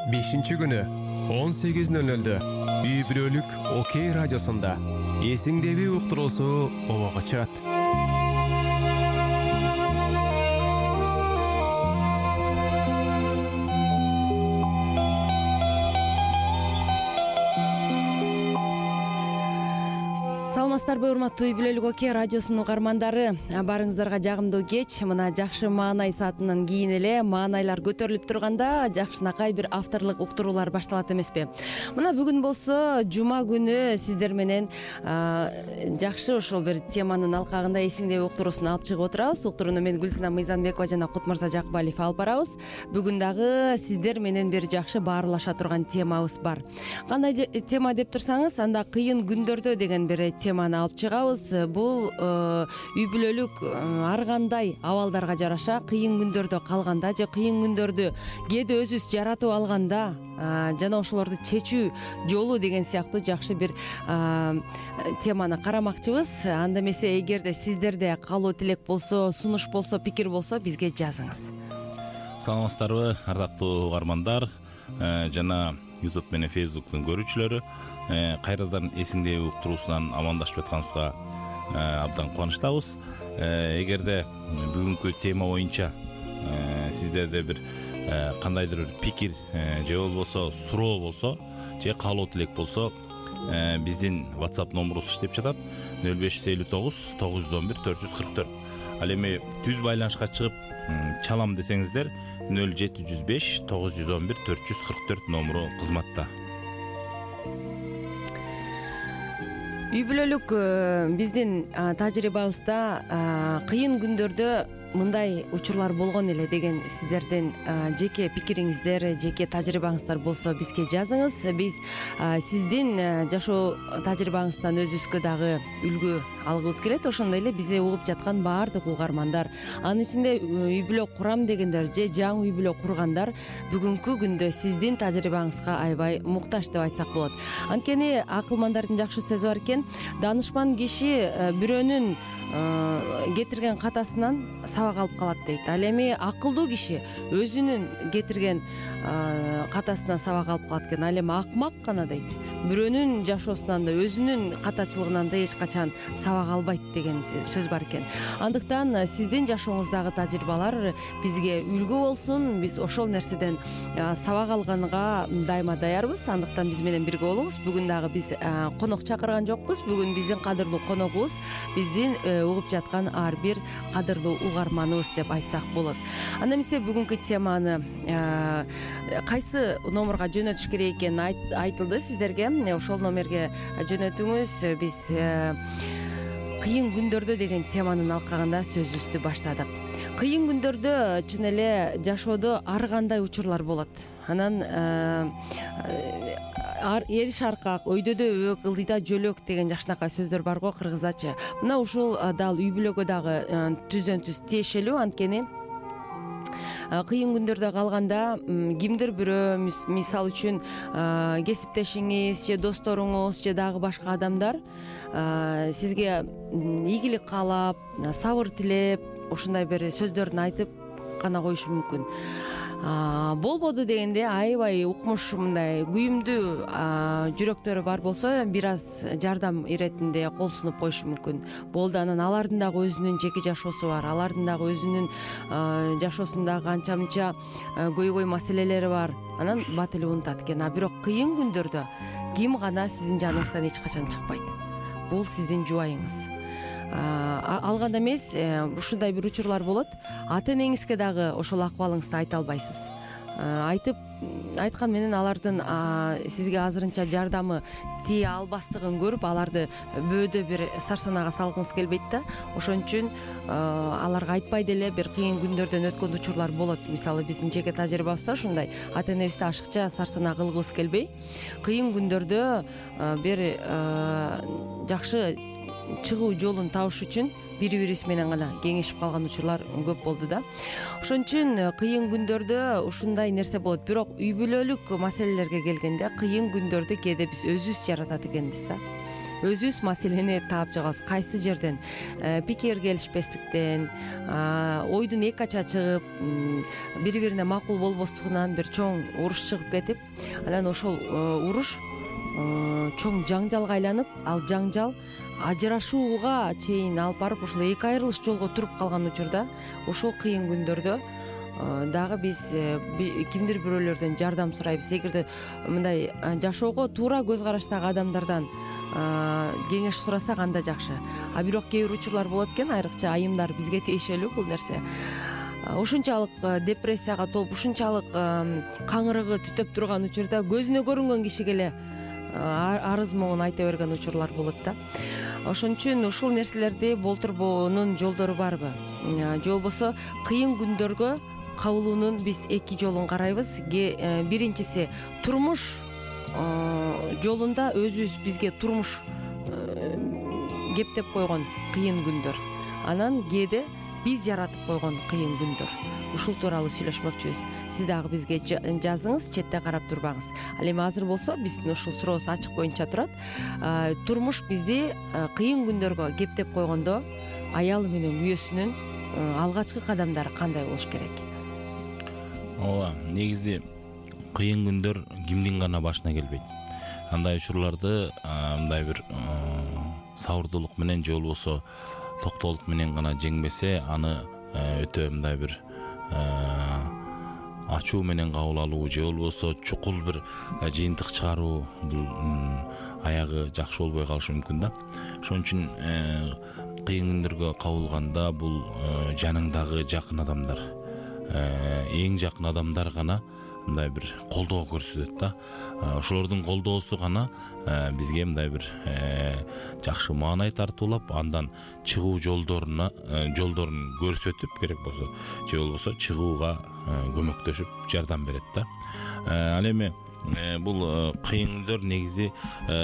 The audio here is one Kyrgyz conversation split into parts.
5-күнү 18:00 үй бүлөлүк Окей радиосунда эсиңдеби уктуруусу обого чыгат. Саламатсыздарбы, урматтуу үй бүлөлүк Окей радиосунун угармандары. Барыңыздарга жагымдуу кеч. Мына жакшы маанай саатынан кийин эле маанайлар көтөрүлүп турганда жакшынакай бир авторлук уктуруулар башталат эмеспи? Мына бүгүн болсо жума күнү сиздер менен жакшы ошол бир теманын алкагында эсиңдеби уктуруусун алып чыгып отурабыз. Уктурууну мен Гүлсина Мыйзамбекова жана Кутмырза Жакбалиев алып барабыз. Бүгүн дагы сиздер менен бир жакшы баарлаша турган темабыз бар. Кандай тема деп турсаңыз, анда кыйын күндөрдө деген бир теманы алып чыгабыз. Бул үй бүлөлүк ар кандай абалдарга жараша кыйын күндөрдө калганда же кыйын күндөрдү кээде өзүбүз жаратып алганда жана ошолорду чечүү жолу деген сыяктуу жакшы бир теманы карамакчыбыз. Анда эмесе эгерде сиздерде каалоо тилек болсо, сунуш болсо, пикир болсо бизге жазыңыз. Саламатсыздарбы, ардактуу угармандар жана YouTube менен Facebooktун көрүүчүлөрү. Кайрадан эсиңдеби уктуруусунан амандашып жатканыбызга абдан кубанычтабыз. Эгерде бүгүнкү тема боюнча сиздерде бир кандайдыр бир пикир же болбосо суроо болсо же каалоо тилек болсо, биздин WhatsApp номерубуз иштеп жатат 0559 911 444. Ал эми түз байланышка чыгып чалам десеңиздер 0705 911 444 номеру кызматта. Үй бүлөлүк биздин тажрыйбабызда кыйын күндөрдө мындай учурлар болгон эле деген сиздердин жеке пикириңиздер, жеке тажрыйбаңыздар болсо бизге жазыңыз. Биз сиздин жашоо тажрыйбаңыздан өзүбүзгө дагы үлгү алгыбыз келет. Ошондой эле бизди угуп жаткан баардык угармандар, анын ичинде үй бүлө курам дегендер же жаңы үй бүлө кургандар бүгүнкү күндө сиздин тажрыйбаңызга аябай муктаж деп айтсак болот. Анткени акылмандардын жакшы сөзү бар экен, данышман киши бирөөнүн кетирген катасынан сабак алып калат дейт. Ал эми акылдуу киши өзүнүн кетирген катасынан сабак алып калат экен. Ал эми акмак гана дейт, бирөөнүн жашоосунан да өзүнүн катачылыгынан да эч качан сабак албайт деген сөз бар экен. Андыктан сиздин жашооңуздагы тажрыйбалар бизге үлгү болсун. Биз ошол нерседен сабак алганга дайыма даярбыз. Андыктан биз менен бирге болуңуз. Бүгүн дагы биз конок чакырган жокпуз. Бүгүн биздин кадырлуу коногубуз биздин угуп жаткан ар бир кадырлуу угарманыбыз деп айтсак болот. Анда эмесе бүгүнкү теманы кайсы номерга жөнөтүш керек экени айтылды сиздерге. Ошол номерге жөнөтүңүз. Биз кыйын күндөрдө деген теманын алкагында сөзүбүздү баштадык. Кыйын күндөрдө чын эле жашоодо ар кандай учурлар болот. Анан эриш аркак, өйдөдө өбөк, ылдыйда жөлөк деген жакшынакай сөздөр бар го кыргыздачы. Мына ушул дал үй бүлөгө дагы түздөн түз тиешелүү. Анткени кыйын күндөрдө калганда кимдир бирөө, мисалы үчүн кесиптешиңиз же досторуңуз же дагы башка адамдар сизге ийгилик каалап, сабыр тилеп, ушундай бир сөздөрүн айтып гана коюшу мүмкүн. Болбоду дегенде аябай укмуш, мындай күйүмдүү жүрөктөрү бар болсо бир аз жардам иретинде кол сунуп коюшу мүмкүн. Болду, анан алардын дагы өзүнүн жеке жашоосу бар, алардын дагы өзүнүн жашоосундагы анча мынча көйгөй маселелери бар. Анан бат эле унутат экен. Бирок кыйын күндөрдө ким гана сиздин жаныңыздан эч качан чыкпайт. Бул сиздин жубайыңыз. Алганда эмес, ушундай бир учурлар болот. Ата энеңизге дагы ошол акыбалыңызды айта албайсыз. Айткан менен алардын сизге азырынча жардамы тие албастыгын көрүп, аларды бөөдө бир сарсанага салгыңыз келбейт да. Ошон үчүн аларга айтпай деле бир кыйын күндөрдөн өткөн учурлар болот. Мисалы биздин жеке тажрыйбабызда ушундай. Ата энебизди ашыкча сарсанаа кылгыбыз келбей, кыйын күндөрдө бир жакшы чыгуу жолун табыш үчүн бири-бирибиз менен гана кеңешип калган учурлар көп болду да. Ошон үчүн кыйын күндөрдө ушундай нерсе болот. Бирок үй бүлөлүк маселелерге келгенде кыйын күндөрдү кээде биз өзүбүз жаратат экенбиз да. өзүбүз маселени таап чыгабыз. Кайсы жерден пикир келишпестиктен, ойдун эки ача чыгып, бири бирине макул болбостугунан бир чоң уруш чыгып кетип, анан ошол уруш чоң жаңжалга айланып, ал жаңжал ажырашууга чейин алып барып, ошол эки айрылыш жолго туруп калган учурда, ошол кыйын күндөрдө дагы биз кимдир бирөөлөрдөн жардам сурайбыз. Эгерде мындай жашоого туура көз караштагы адамдардан кеңеш сурасак анда жакшы. А бирок кээ бир учурлар болот экен, айрыкча айымдар бизге тиешелүү бул нерсе. Ушунчалык депрессияга толуп, ушунчалык каңырыгы түтөп турган учурда көзүнө көрүнгөн кишиге эле арыз моңун айта берген учурлар болот да. Ошон үчүн ушул нерселерди болтурбоонун жолдору барбы? Же болбосо кыйын күндөргө кабылуунун биз эки жолун карайбыз. Биринчиси турмуш жолунда өзүбүз бизге турмуш кептеп койгон кыйын күндөр. Анан кээде биз жаратып койгон кыйын күндөр. Ушул тууралуу сүйлөшмөкчүбүз. Сиз дагы бизге жазыңыз, четте карап турбаңыз. Ал эми азыр болсо биздин ушул сурообуз ачык боюнча турат. Турмуш бизди кыйын күндөргө кептеп койгондо аялы менен күйөөсүнүн алгачкы кадамдары кандай болуш керек? Ооба, негизи кыйын күндөр кимдин гана башына келбейт. Андай учурларды мындай бир сабырдуулук менен же болбосо токтоолук менен гана жеңбесе, аны өтө мындай бир ачуу менен кабыл алуу же болбосо чукул бир жыйынтык чыгаруу, бул аягы жакшы болбой калышы мүмкүн да. Ошон үчүн кыйын күндөргө кабылганда бул жаныңдагы жакын адамдар, эң жакын адамдар гана мындай бир колдоо көрсөтөт да. Ошолордун колдоосу гана бизге мындай бир жакшы маанай тартуулап, андан чыгуу жолдорун көрсөтүп, керек болсо же болбосо чыгууга көмөктөшүп жардам берет да. Ал эми бул кыйын күндөр негизи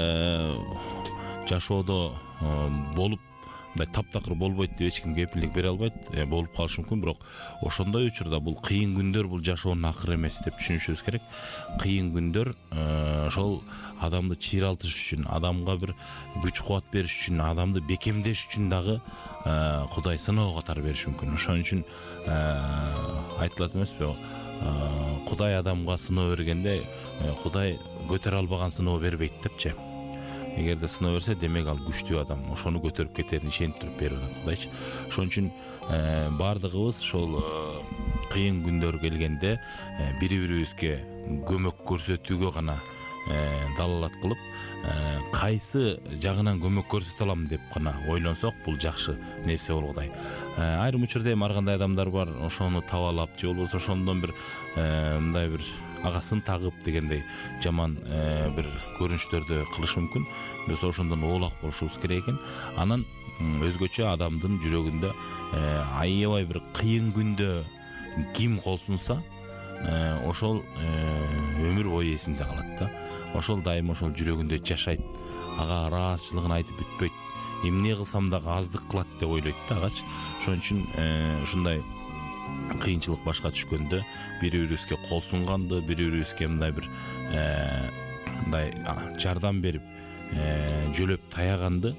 жашоодо болуп мындай таптакыр болбойт деп эч ким кепилдик бере албайт. Болуп калышы мүмкүн, бирок ошондой учурда бул кыйын күндөр бул жашоонун акыры эмес деп түшүнүшүбүз керек. Кыйын күндөр ошол адамды чыйралтыш үчүн, адамга бир күч кубат бериш үчүн, адамды бекемдеш үчүн дагы Кудай сыноо катары бериши мүмкүн. Ошон үчүн айтылат эмеспи, Кудай адамга сыноо бергенде Кудай көтөрө албаган сыноо бербейт депчи. Эгерде сыноо берсе, демек ал күчтүү адам, ошону көтөрүп кетерин ишенип туруп берип атат Кудайчы. Ошон үчүн баардыгыбыз ошол кыйын күндөр келгенде бири-бирибизге көмөк көрсөтүүгө гана далалат кылып, кайсы жагынан көмөк көрсөтө алам деп гана ойлонсок, бул жакшы нерсе болгудай. Айрым учурда эми ар кандай адамдар бар, ошону табалап же болбосо ошондон бир мындай бир агасын тагып дегендей жаман бир көрүнүштөрдү кылышы мүмкүн. Биз ошондон оолак болушубуз керек экен. Анан өзгөчө адамдын жүрөгүндө аябай бир кыйын күндө ким кол сунса, ошол өмүр бою эсинде калат да. Ошол дайым ошол жүрөгүндө жашайт. Ага ыраазычылыгын айтып бүтпөйт. Эмне кылсам дагы аздык кылат деп ойлойт да агачы. Ошон үчүн ушундай кыйынчылык башка түшкөндө бири-бирибизге кол сунганды, бири-бирибизге мындай бир мындай жардам берип, жөлөп таяганды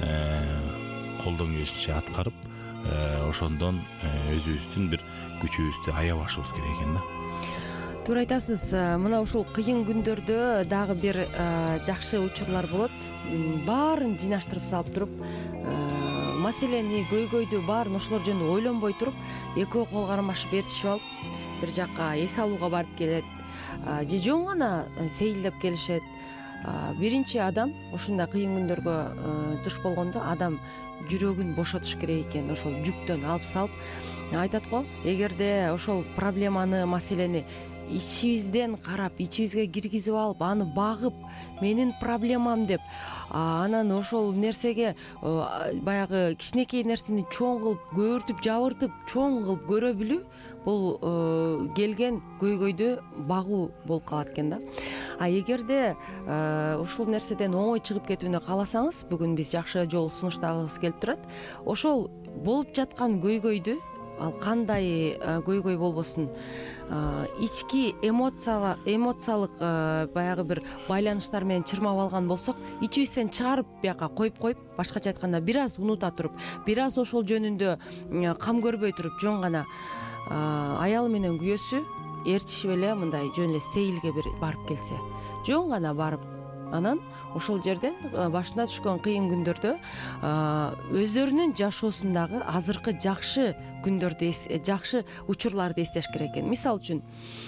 колдон келишинче аткарып, ошондон өзүбүздүн бир күчүбүздү аябашыбыз керек экен да. Туура айтасыз. Мына ушул кыйын күндөрдө дагы бир жакшы учурлар болот. Баарын жыйнаштырып салып туруп, маселени, көйгөйдү баарын ошолор жөнүндө ойлонбой туруп, экөө кол кармашып ээрчишип алып, бир жакка эс алууга барып келет. Же жөн гана сейилдеп келишет. Биринчи адам ушундай кыйын күндөргө туш болгондо адам жүрөгүн бошотуш керек экен, ошол жүктөн алып салып. Айтат го, эгерде ошол проблеманы, маселени ичибизден карап, ичибизге киргизип алып, аны багып, менин проблемам деп, анан ошол нерсеге баягы кичинекей нерсени чоң кылып, көбүртүп, жабыртып, чоң кылып көрө билүү, бул келген көйгөйдү багуу болуп калат экен да. Эгерде ушул нерседен оңой чыгып кетүүнү кааласаңыз, бүгүн биз жакшы жол сунуштагыбыз келип турат. Ошол болуп жаткан көйгөйдү ал кандай көйгөй болбосун ички эмоциялык баягы бир байланыштар менен чырмап алган болсок, ичибизден чыгарып бияка коюп башкача айтканда бир аз унута туруп, бир аз ошол жөнүндө кам көрбөй туруп, жөн гана аялы менен күйөөсү ээрчишип эле мындай жөн эле сейилге бир барып келсе, жөн гана барып, анан ошол жерден башына түшкөн кыйын күндөрдө өздөрүнүн жашоосундагы азыркы жакшы күндөрдү, жакшы учурларды эстеш керек экен. Мисалы үчүн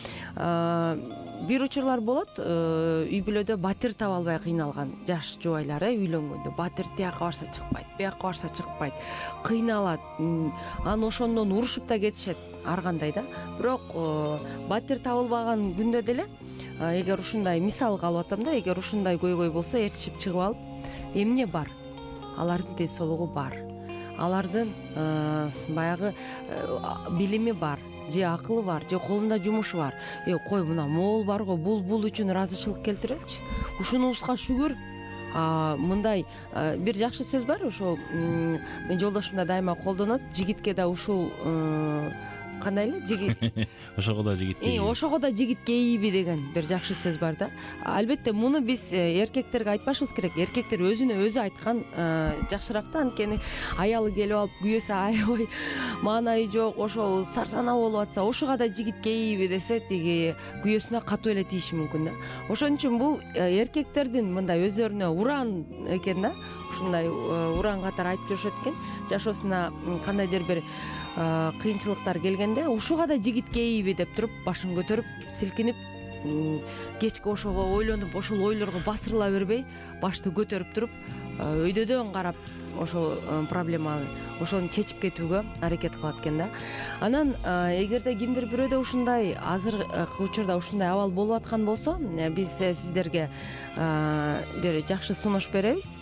бир учурлар болот, үй бүлөдө батир таба албай кыйналган жаш жубайлар үйлөнгөндө батир тияка барса чыкпайт, бияка барса чыкпайт, кыйналат, анан ошондон урушуп да кетишет ар кандай да. Бирок батир табылбаган күндө деле, эгер ушундай мисалга алып атам да, эгер ушундай көйгөй болсо ээрчишип чыгып алып, эмне бар? Алардын ден соолугу бар, алардын баягы билими бар, же акылы бар, же колунда жумушу бар. Кой, мына могул бар го, бул үчүн ыраазычылык келтиреличи. Ушунубузга шүгүр. Мындай бир жакшы сөз бар, ошол мен жолдошум да дайыма колдонот. Жигитке да ушул кандай эле жигит ошого да жигит кейиби, ошого да жигит кейиби деген бир жакшы сөз бар да. Албетте муну биз эркектерге айтпашыбыз керек. Эркектер өзүнө өзү айткан жакшыраак да, анткени аялы келип алып күйөөсү аябай маанайы жок, ошол сарсанаа болуп атса, ошого да жигит кейиби десе, тиги күйөөсүнө катуу эле тийиши мүмкүн да. Ошон үчүн бул эркектердин мындай өздөрүнө уран экен да. Ушундай уран катары айтып жүрүшөт экен. Жашоосуна кандайдыр бир кыйынчылыктар келгенде, ушуга да жигит кейиби деп туруп, башын көтөрүп, силкинип, кечке ошого ойлонуп, ошол ойлорго басырыла бербей, башты көтөрүп туруп, өйдөдөн карап, ошол проблеманы ошону чечип кетүүгө аракет кылат экен да. Анан эгерде кимдир бирөөдө ушундай азыркы учурда ушундай абал болуп аткан болсо, биз сиздерге бир жакшы сунуш беребиз.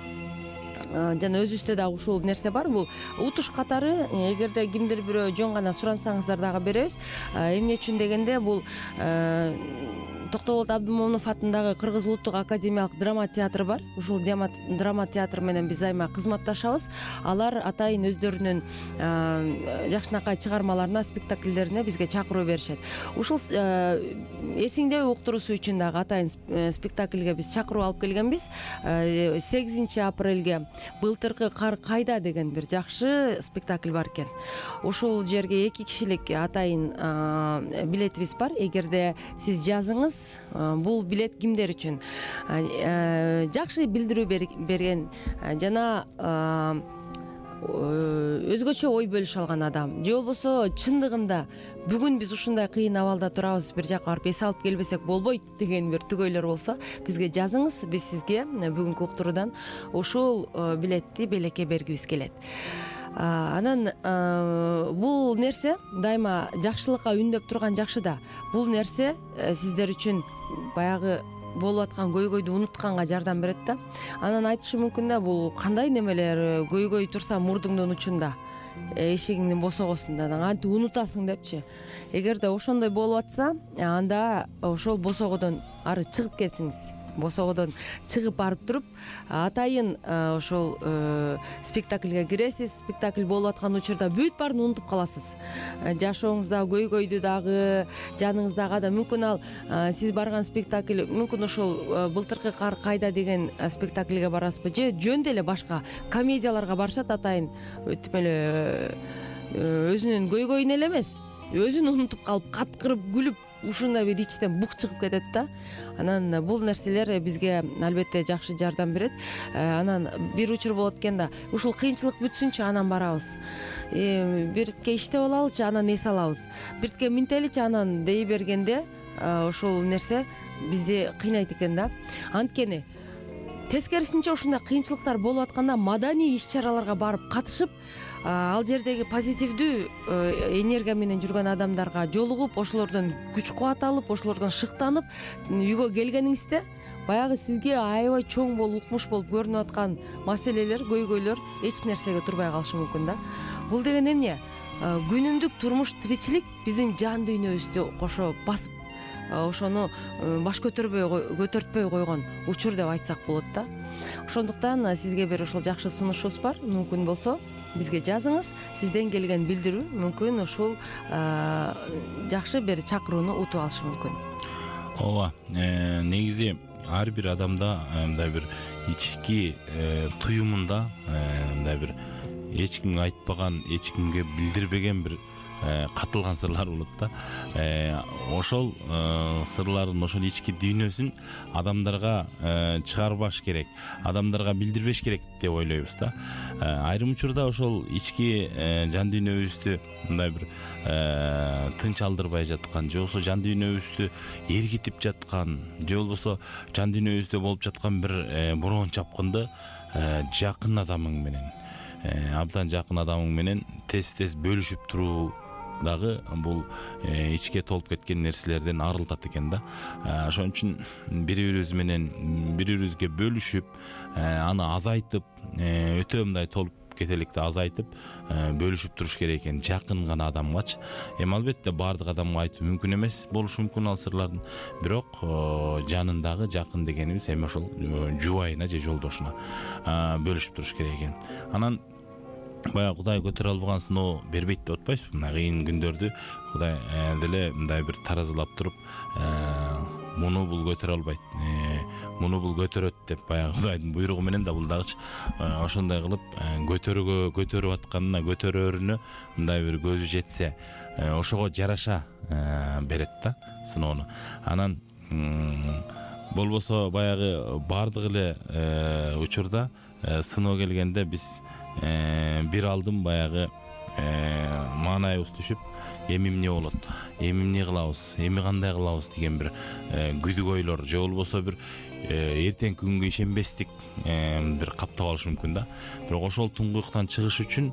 Жана өзүбүздө дагы ушул нерсе бар. Бул утуш катары, эгерде кимдир бирөө жөн гана сурансаңыздар дагы беребиз. Эмне үчүн дегенде, бул Токтоболот Абдымомунов атындагы Кыргыз улуттук академиялык драма театры бар. Ушул драма театр менен биз айма кызматташабыз. Алар атайын өздөрүнүн жакшынакай чыгармаларына, спектакльдерине бизге чакыруу беришет. Ушул эсиңдеби уктуруусу үчүн дагы атайын спектакльге биз чакыруу алып келгенбиз. 8 апрелге былтыркы Кар кайда деген бир жакшы спектакль бар экен. Ушул жерге 2 кишилик атайын билетибиз бар. Эгерде сиз жазыңыз, бул билет кимдер үчүн? Жакшы билдирүү берген жана өзгөчө ой бөлүшө алган адам, же болбосо чындыгында бүгүн биз ушундай кыйын абалда турабыз, бир жака барып эс алып келбесек болбойт деген бир түгөйлөр болсо, бизге жазыңыз. Биз сизге бүгүнкү уктуруудан ушул билетти белекке бергибиз келет. Анан бул нерсе дайыма жакшылыкка үндөп турган жакшы да. Бул нерсе сиздер үчүн баягы болуп аткан көйгөйдү унутканга жардам берет да. Анан айтышы мүмкүн да, бул кандай немелер, көйгөй турса мурдуңдун учунда, эшигиңдин босогосунда, антип унутасың депчи. Эгерде ошондой болуп атса, анда ошол босогодон ары чыгып кетиңиз. Босогодон чыгып барып туруп, атайын ошол спектакльге киресиз. Спектакль болуп аткан учурда бүт баарын унутуп каласыз. Жашооңузда көйгөйдү дагы, жаныңыздагы да мүмкүн ал сиз барган спектакль, мүмкүн ошол былтыркы Кар кайда деген спектакльге барасызбы, же жөн деле башка комедияларга барышат атайын. Өтүп эле өзүнүн көйгөйүн эле эмес, өзүн унутуп калып, каткырып күлүп, ушундай бир ичтен бук чыгып кетет да. Анан бул нерселер бизге албетте жакшы жардам берет. Анан бир учур болот экен да, ушул кыйынчылык бүтсүнчү, анан барабыз. Биртке иштеп алалычы, анан эс алабыз. Биртке минтеличи, анан дей бергенде ошол нерсе бизди кыйнайт экен да. Анткени тескерисинче ушундай кыйынчылыктар болуп атканда маданий иш-чараларга барып катышып, ал жердеги позитивдүү энергия менен жүргөн адамдарга жолугуп, ошолордон күч кубат алып, ошолордон шыктанып, үйгө келгениңизде баягы сизге аябай чоң болуп, укмуш болуп көрүнүп аткан маселелер, көйгөйлөр эч нерсеге турбай калышы мүмкүн да. Бул деген эмне? Күнүмдүк турмуш, тиричилик биздин жан дүйнөбүздү кошо басып ошону баш көтөртпөй койгон учур деп айтсак болот да. Ошондуктан сизге бир ошол жакшы сунушубуз бар. Мүмкүн болсо бизге жазыңыз. Сизден келген билдирүү мүмкүн ушул жакшы бир чакырууну утуп алышы мүмкүн. Ооба, негизи ар бир адамда мындай бир ички туюмунда мындай бир эч кимге айтпаган, эч кимге билдирбеген бир катылган сырлар болот да. Ошол сырлардын, ошол ички дүйнөсүн адамдарга чыгарбаш керек, адамдарга билдирбеш керек деп ойлойбуз да. Айрым учурда ошол ички жан дүйнөбүздү мындай бир тынч алдырбай жаткан, же болбосо жан дүйнөбүздү эргитип жаткан, же болбосо жан дүйнөбүздө болуп жаткан бир бороон чапкынды жакын адамың менен, абдан жакын адамың менен тез бөлүшүп туруу дагы бул ичке толуп кеткен нерселерден арылтат экен да. Ошон үчүн бири-бирибиз менен бири-бирибизге бөлүшүп, аны азайтып, өтө мындай толуп кетеликти азайтып, бөлүшүп туруш керек экен жакын гана адамгачы. Албетте баардык адамга айтуу мүмкүн эмес болушу мүмкүн ал сырлардын, бирок жанындагы жакын дегенибиз эми ошол жубайына же жолдошуна бөлүшүп туруш керек экен. Анан баягы Кудай көтөрө албаган сыноо бербейт деп атпайсызбы? Мына кыйын күндөрдү Кудай деле мындай бир таразылап туруп, муну бул көтөрө албайт, муну бул көтөрөт деп баягы Кудайдын буйругу менен да бул дагычы ошондой кылып көтөрүп атканына, көтөрөөрүнө мындай бир көзү жетсе, ошого жараша берет да сыноону. Анан болбосо баягы баардык эле учурда сыноо келгенде биз бир алдым баягы маанайыбыз түшүп, эми эмне болот, эми эмне кылабыз, эми кандай кылабыз деген бир күдүк ойлор, же болбосо бир эртеңки күнгө ишенбестик бир каптап алышы мүмкүн да. Бирок ошол туңгуюктан чыгыш үчүн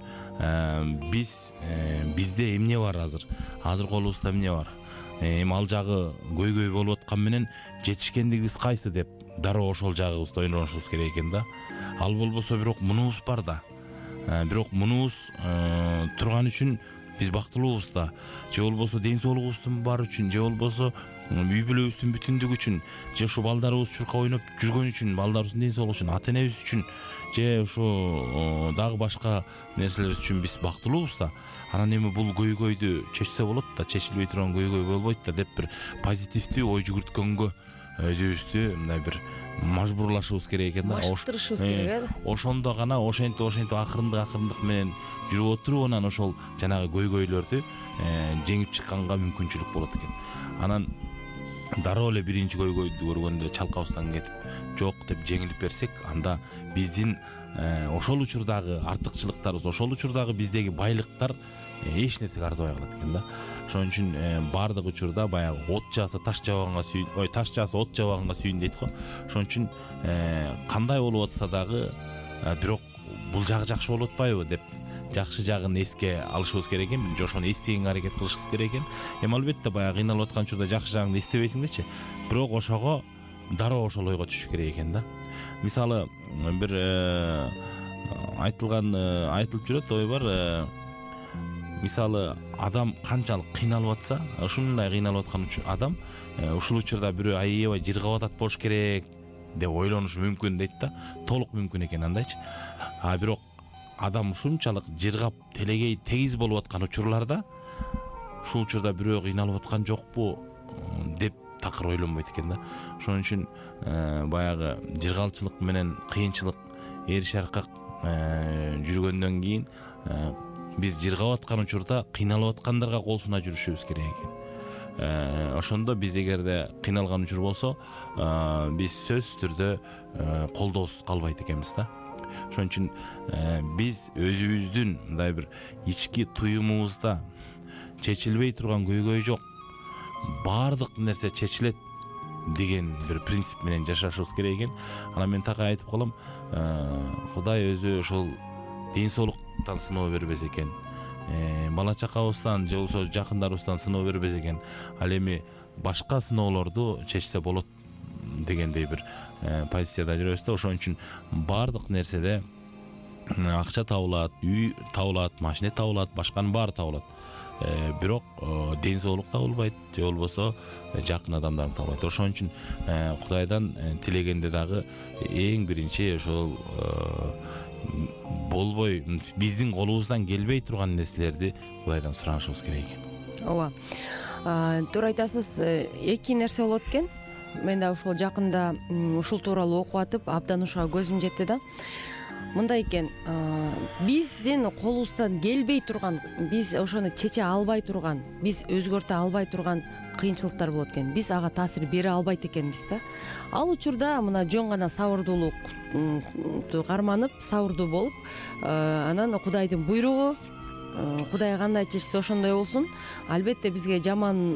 бизде эмне бар азыр колубузда эмне бар, эми ал жагы көйгөй болуп аткан менен жетишкендигибиз кайсы деп дароо ошол жагыбызды ойлонушубуз керек экен да. Ал болбосо бирок мунубуз бар да. Бирок мунубуз турган үчүн биз бактылуубуз да. Же болбосо ден соолугубуздун бар үчүн, же болбосо үй бүлөбүздүн бүтүндүгү үчүн, же ушу балдарыбыз чуркап ойноп жүргөн үчүн, балдарыбыздын ден соолугу үчүн, ата энебиз үчүн, же ушу дагы башка нерселер үчүн биз бактылуубуз да. Анан эми бул көйгөйдү чечсе болот да, чечилбей турган көйгөй болбойт да деп бир позитивдүү ой жүгүрткөнгө өзүбүздү мындай бир мажбурлашыбыз керек экен да. Машыктырышыбыз керек. Ошондо гана ошентип акырындык менен жүрүп отуруп, анан ошол жанагы көйгөйлөрдү жеңип чыкканга мүмкүнчүлүк болот экен. Анан дароо эле биринчи көйгөйдү көргөндө чалкабыздан кетип жок деп жеңилип берсек, анда биздин ошол учурдагы артыкчылыктарыбыз, ошол учурдагы биздеги байлыктар эч нерсеге арзыбай калат экен да. Ошон үчүн баардык учурда баягы от жааса таш жабаганга сүйүн, таш жааса от жабаганга сүйүн дейт го. Ошон үчүн кандай болуп атса дагы бирок бул жагы жакшы болуп атпайбы деп жакшы жагын эске алышыбыз керек экен, ошону эстегенге аракет кылышыбыз керек экен. Албетте баягы кыйналып аткан учурда жакшы жагыңды эстебейсиңдечи, бирок ошого дароо ошол ойго түшүш керек экен да. Мисалы бир айтылып жүрөт ой бар. Мисалы адам канчалык кыйналып атса, ушундай кыйналып аткан адам ушул учурда бирөө аябай жыргап атат болуш керек деп ойлонушу мүмкүн дейт да. Толук мүмкүн экен андайчы. Бирок адам ушунчалык жыргап телегей тегиз болуп аткан учурларда ушул учурда бирөө кыйналып аткан жокпу деп такыр ойлонбойт экен да. Ошон үчүн баягы жыргалчылык менен кыйынчылык эриш аркак жүргөндөн кийин биз жыргап аткан учурда кыйналып аткандарга кол суна жүрүшүбүз керек экен. Ошондо биз эгерде кыйналган учур болсо, биз сөзсүз түрдө колдоосуз калбайт экенбиз да. Ошон үчүн биз өзүбүздүн мындай бир ички туюмубузда чечилбей турган көйгөй жок, баардык нерсе чечилет деген бир принцип менен жашашыбыз керек экен. Анан мен такай айтып калам, Кудай өзү ошол ден соолуктан сыноо бербес экен, бала чакабыздан же болбосо жакындарыбыздан сыноо бербес экен, ал эми башка сыноолорду чечсе болот дегендей бир позицияда жүрөбүз да. Ошон үчүн баардык нерседе акча табылат, үй табылат, машина табылат, башканын баары табылат. бирок ден соолук да болбойт, же болбосо жакын адамдарын табылбайт. Ошон үчүн Кудайдан тилегенде дагы эң биринчи ошол болбой биздин колубуздан келбей турган нерселерди Кудайдан суранышыбыз керек экен. ооба, туура айтасыз. Эки нерсе болот экен. Мен да ушул жакында ушул тууралуу окуп атып абдан ушуга көзүм жетти да. Мындай экен, биздин колубуздан келбей турган, биз ошону чече албай турган, биз өзгөртө албай турган кыйынчылыктар болот экен. Биз ага таасир бере албайт экенбиз да. Ал учурда мына жөн гана сабырдуулукту карманып, сабырдуу болуп, анан Кудайдын буйругу, Кудай кандай чечсе ошондой болсун. Албетте бизге жаман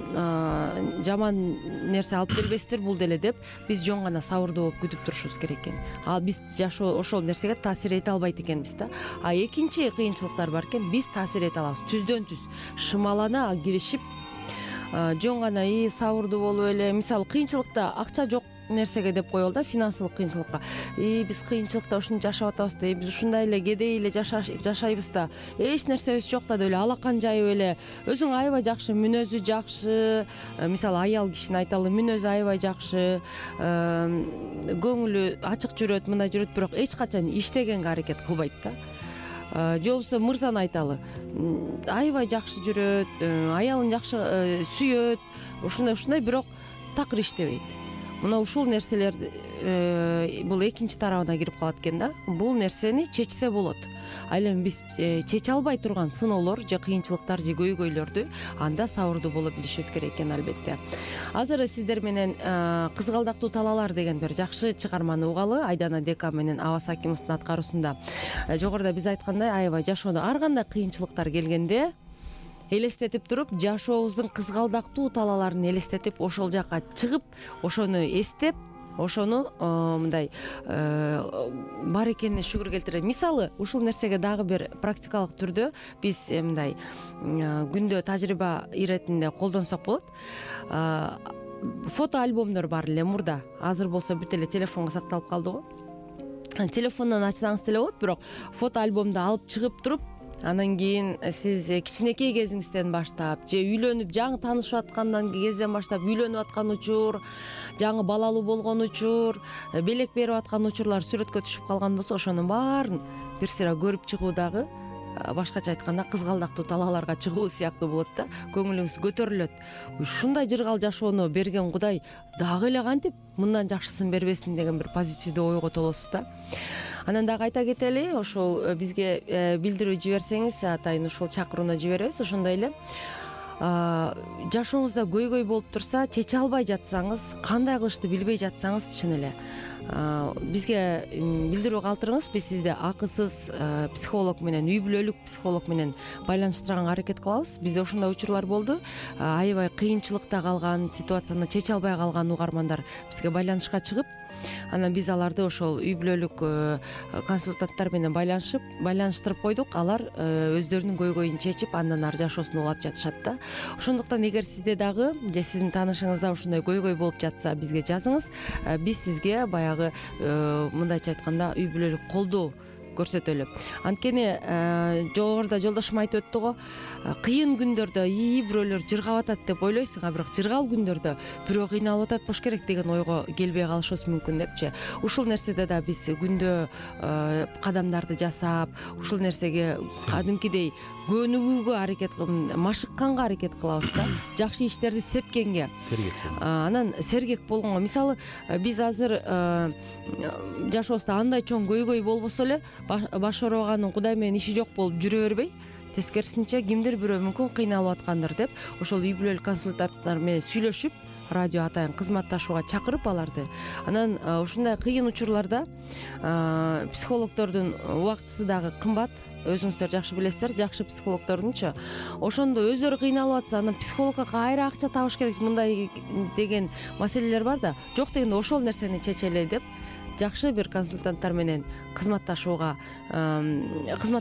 нерсе алып келбестир бул деле деп, биз жөн гана сабырдуу болуп күтүп турушубуз керек экен. Ал биз жашоо ошол нерсеге таасир эте албайт экенбиз да. Экинчи кыйынчылыктар бар экен, биз таасир эте алабыз. Түздөн түз шымалана киришип, жөн гана сабырдуу болуп эле, мисалы кыйынчылыкта акча жок нерсеге деп коелу да, финансылык кыйынчылыкка. Биз кыйынчылыкта ушинтип жашап атабыз да, биз ушундай эле кедей эле жашайбыз да, эч нерсебиз жок да деп эле алакан жайып эле, өзүң аябай жакшы, мүнөзү жакшы, мисалы аял кишини айталы, мүнөзү аябай жакшы, көңүлү ачык жүрөт, мындай жүрөт, бирок эч качан иштегенге аракет кылбайт да. Же болбосо мырзаны айталы, аябай жакшы жүрөт, аялын жакшы сүйөт, ушундай, бирок такыр иштебейт. Мына ушул нерселер бул экинчи тарабына кирип калат экен да. Бул нерсени чечсе болот. Ал эми биз чече албай турган сыноолор же кыйынчылыктар же көйгөйлөрдү анда сабырдуу боло билишибиз керек экен албетте. Азыр сиздер менен Кызгалдактуу талаалар деген бир жакшы чыгарманы угалы. Айдана Дека менен Авас Акимовдун аткаруусунда. Жогоруда биз айткандай, аябай жашоодо ар кандай кыйынчылыктар келгенде элестетип туруп, жашообуздун кызгалдактуу талааларын элестетип, ошол жака чыгып, ошону эстеп, ошону мындай бар экенине шүгүр келтирет. Мисалы, ушул нерсеге дагы бир практикалык түрдө биз мындай күндө тажрыйба иретинде колдонсок болот. Фото альбомдор бар эле мурда. Азыр болсо бүт эле телефонго сакталып калды го. Телефондон ачсаңыз деле болот, бирок фото альбомду алып чыгып туруп, анан кийин сиз кичинекей кезиңизден баштап, же үйлөнүп жаңы таанышып аткандан кезден баштап, үйлөнүп аткан учур, жаңы балалуу болгон учур, белек берип аткан учурлар сүрөткө түшүп калган болсо, ошонун баарын бир сыйра көрүп чыгуу дагы, башкача айтканда, кызгалдактуу талааларга чыгуу сыяктуу болот да. Көңүлүңүз көтөрүлөт. Ушундай жыргал жашоону берген Кудай дагы эле кантип мындан жакшысын бербесин деген бир позитивдүү ойго толосуз да. Анан дагы айта кетели, ошол бизге билдирүү жиберсеңиз, атайын ушул чакырууну жиберебиз. Ошондой эле жашооңузда көйгөй болуп турса, чече албай жатсаңыз, кандай кылышты билбей жатсаңыз, чын эле бизге билдирүү калтырыңыз. Биз сизди акысыз психолог менен, үй бүлөлүк психолог менен байланыштырганга аракет кылабыз. Бизде ошондой учурлар болду. Аябай кыйынчылыкта калган, ситуацияны чече албай калган угармандар бизге байланышка чыгып, анан биз аларды ошол үй бүлөлүк консультанттар менен байланыштырып койдук. Алар өздөрүнүн көйгөйүн чечип, андан ары жашоосун улап жатышат да. Ошондуктан эгер сизде дагы же сиздин таанышыңызда ушундай көйгөй болуп жатса, бизге жазыңыз. Биз сизге баягы мындайча айтканда үй бүлөлүк колдоо көрсөтөлү. Анткени жогоруда жолдошум айтып өттү го, кыйын күндөрдө бирөөлөр жыргап атат деп ойлойсуң, бирок жыргал күндөрдө бирөө кыйналып атат болуш керек деген ойго келбей калышыбыз мүмкүн депчи. Ушул нерседе да биз күндө кадамдарды жасап, ушул нерсеге кадимкидей көнүгүүгө аракет кылып, машыкканга аракет кылабыз да. Жакшы иштерди сепкенге. Анан сергек болгонго. Мисалы, биз азыр жашообузда андай чоң көйгөй болбосо эле, баш оорубаганын Кудай менен иши жок болуп жүрө бербей, тескерисинче кимдир бирөө мүмкүн кыйналып аткандыр деп, ошол үй бүлөлүк консультанттар менен сүйлөшүп, радио атайын кызматташууга чакырып аларды. Анан ушундай кыйын учурларда психологдордун убактысы дагы кымбат. Өзүңүздөр жакшы билесиздер, жакшы психологдордунчу. Ошондо өздөрү кыйналып атса, анан психологко кайра акча табыш керек, мындай деген маселелер бар да. Жок дегенде ошол нерсени чечели деп, жакшы бир консультанттар менен кызматташып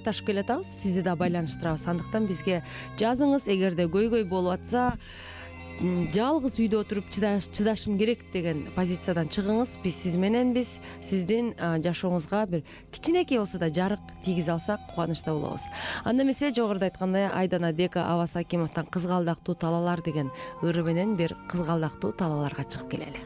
келатабыз. Сизди да байланыштырабыз. Андыктан бизге жазыңыз, эгерде көйгөй болуп атса, жалгыз үйдө отуруп чыдашым керек деген позициядан чыгыңыз. Биз сиз мененбиз. Сиздин жашооңузга бир кичинекей болсо да жарык тийгизе алсак кубанычта болобуз. Анда эмесе жогоруда айткандай Айдана Дека Авас Акимовдон Кызгалдактуу талаалар деген ыры менен бир кызгалдактуу талааларга чыгып келели.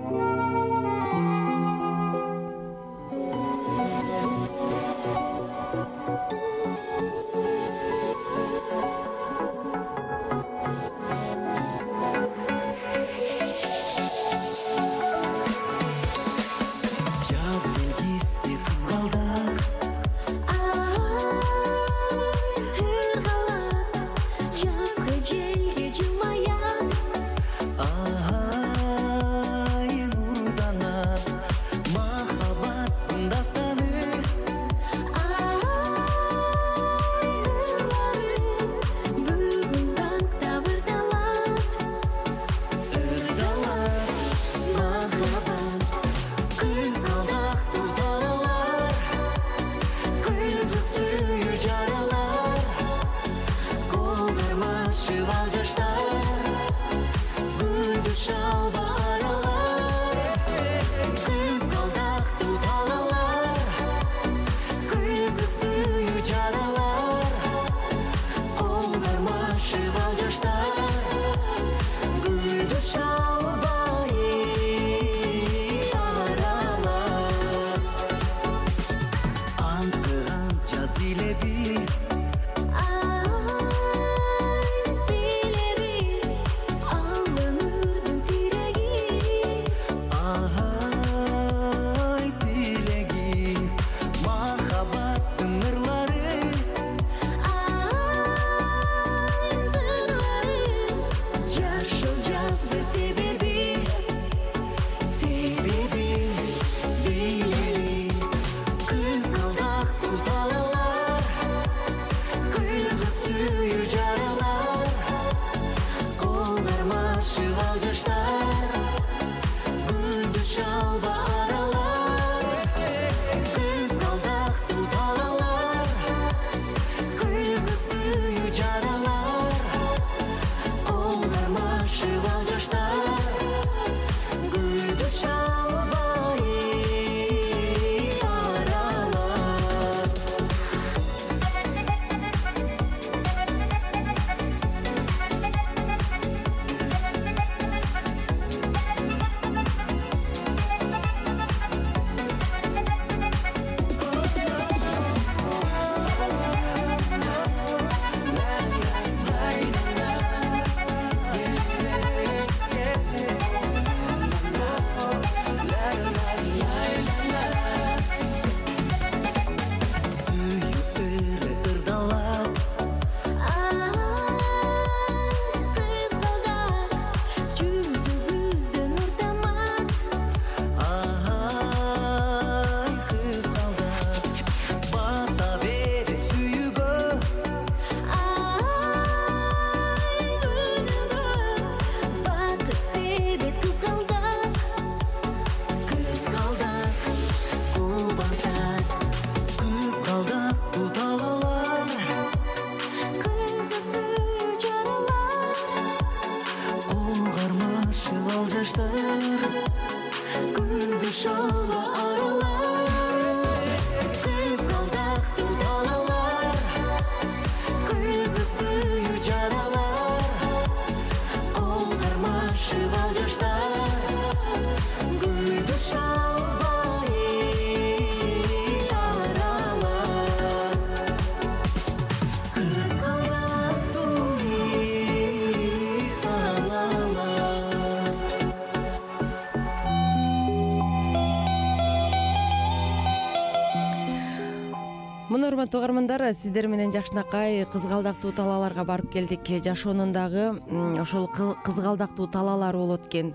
Урматтуу угармандар, сиздер менен жакшынакай кызгалдактуу талааларга барып келдик. Жашоонун дагы ошол кызгалдактуу талаалары болот экен,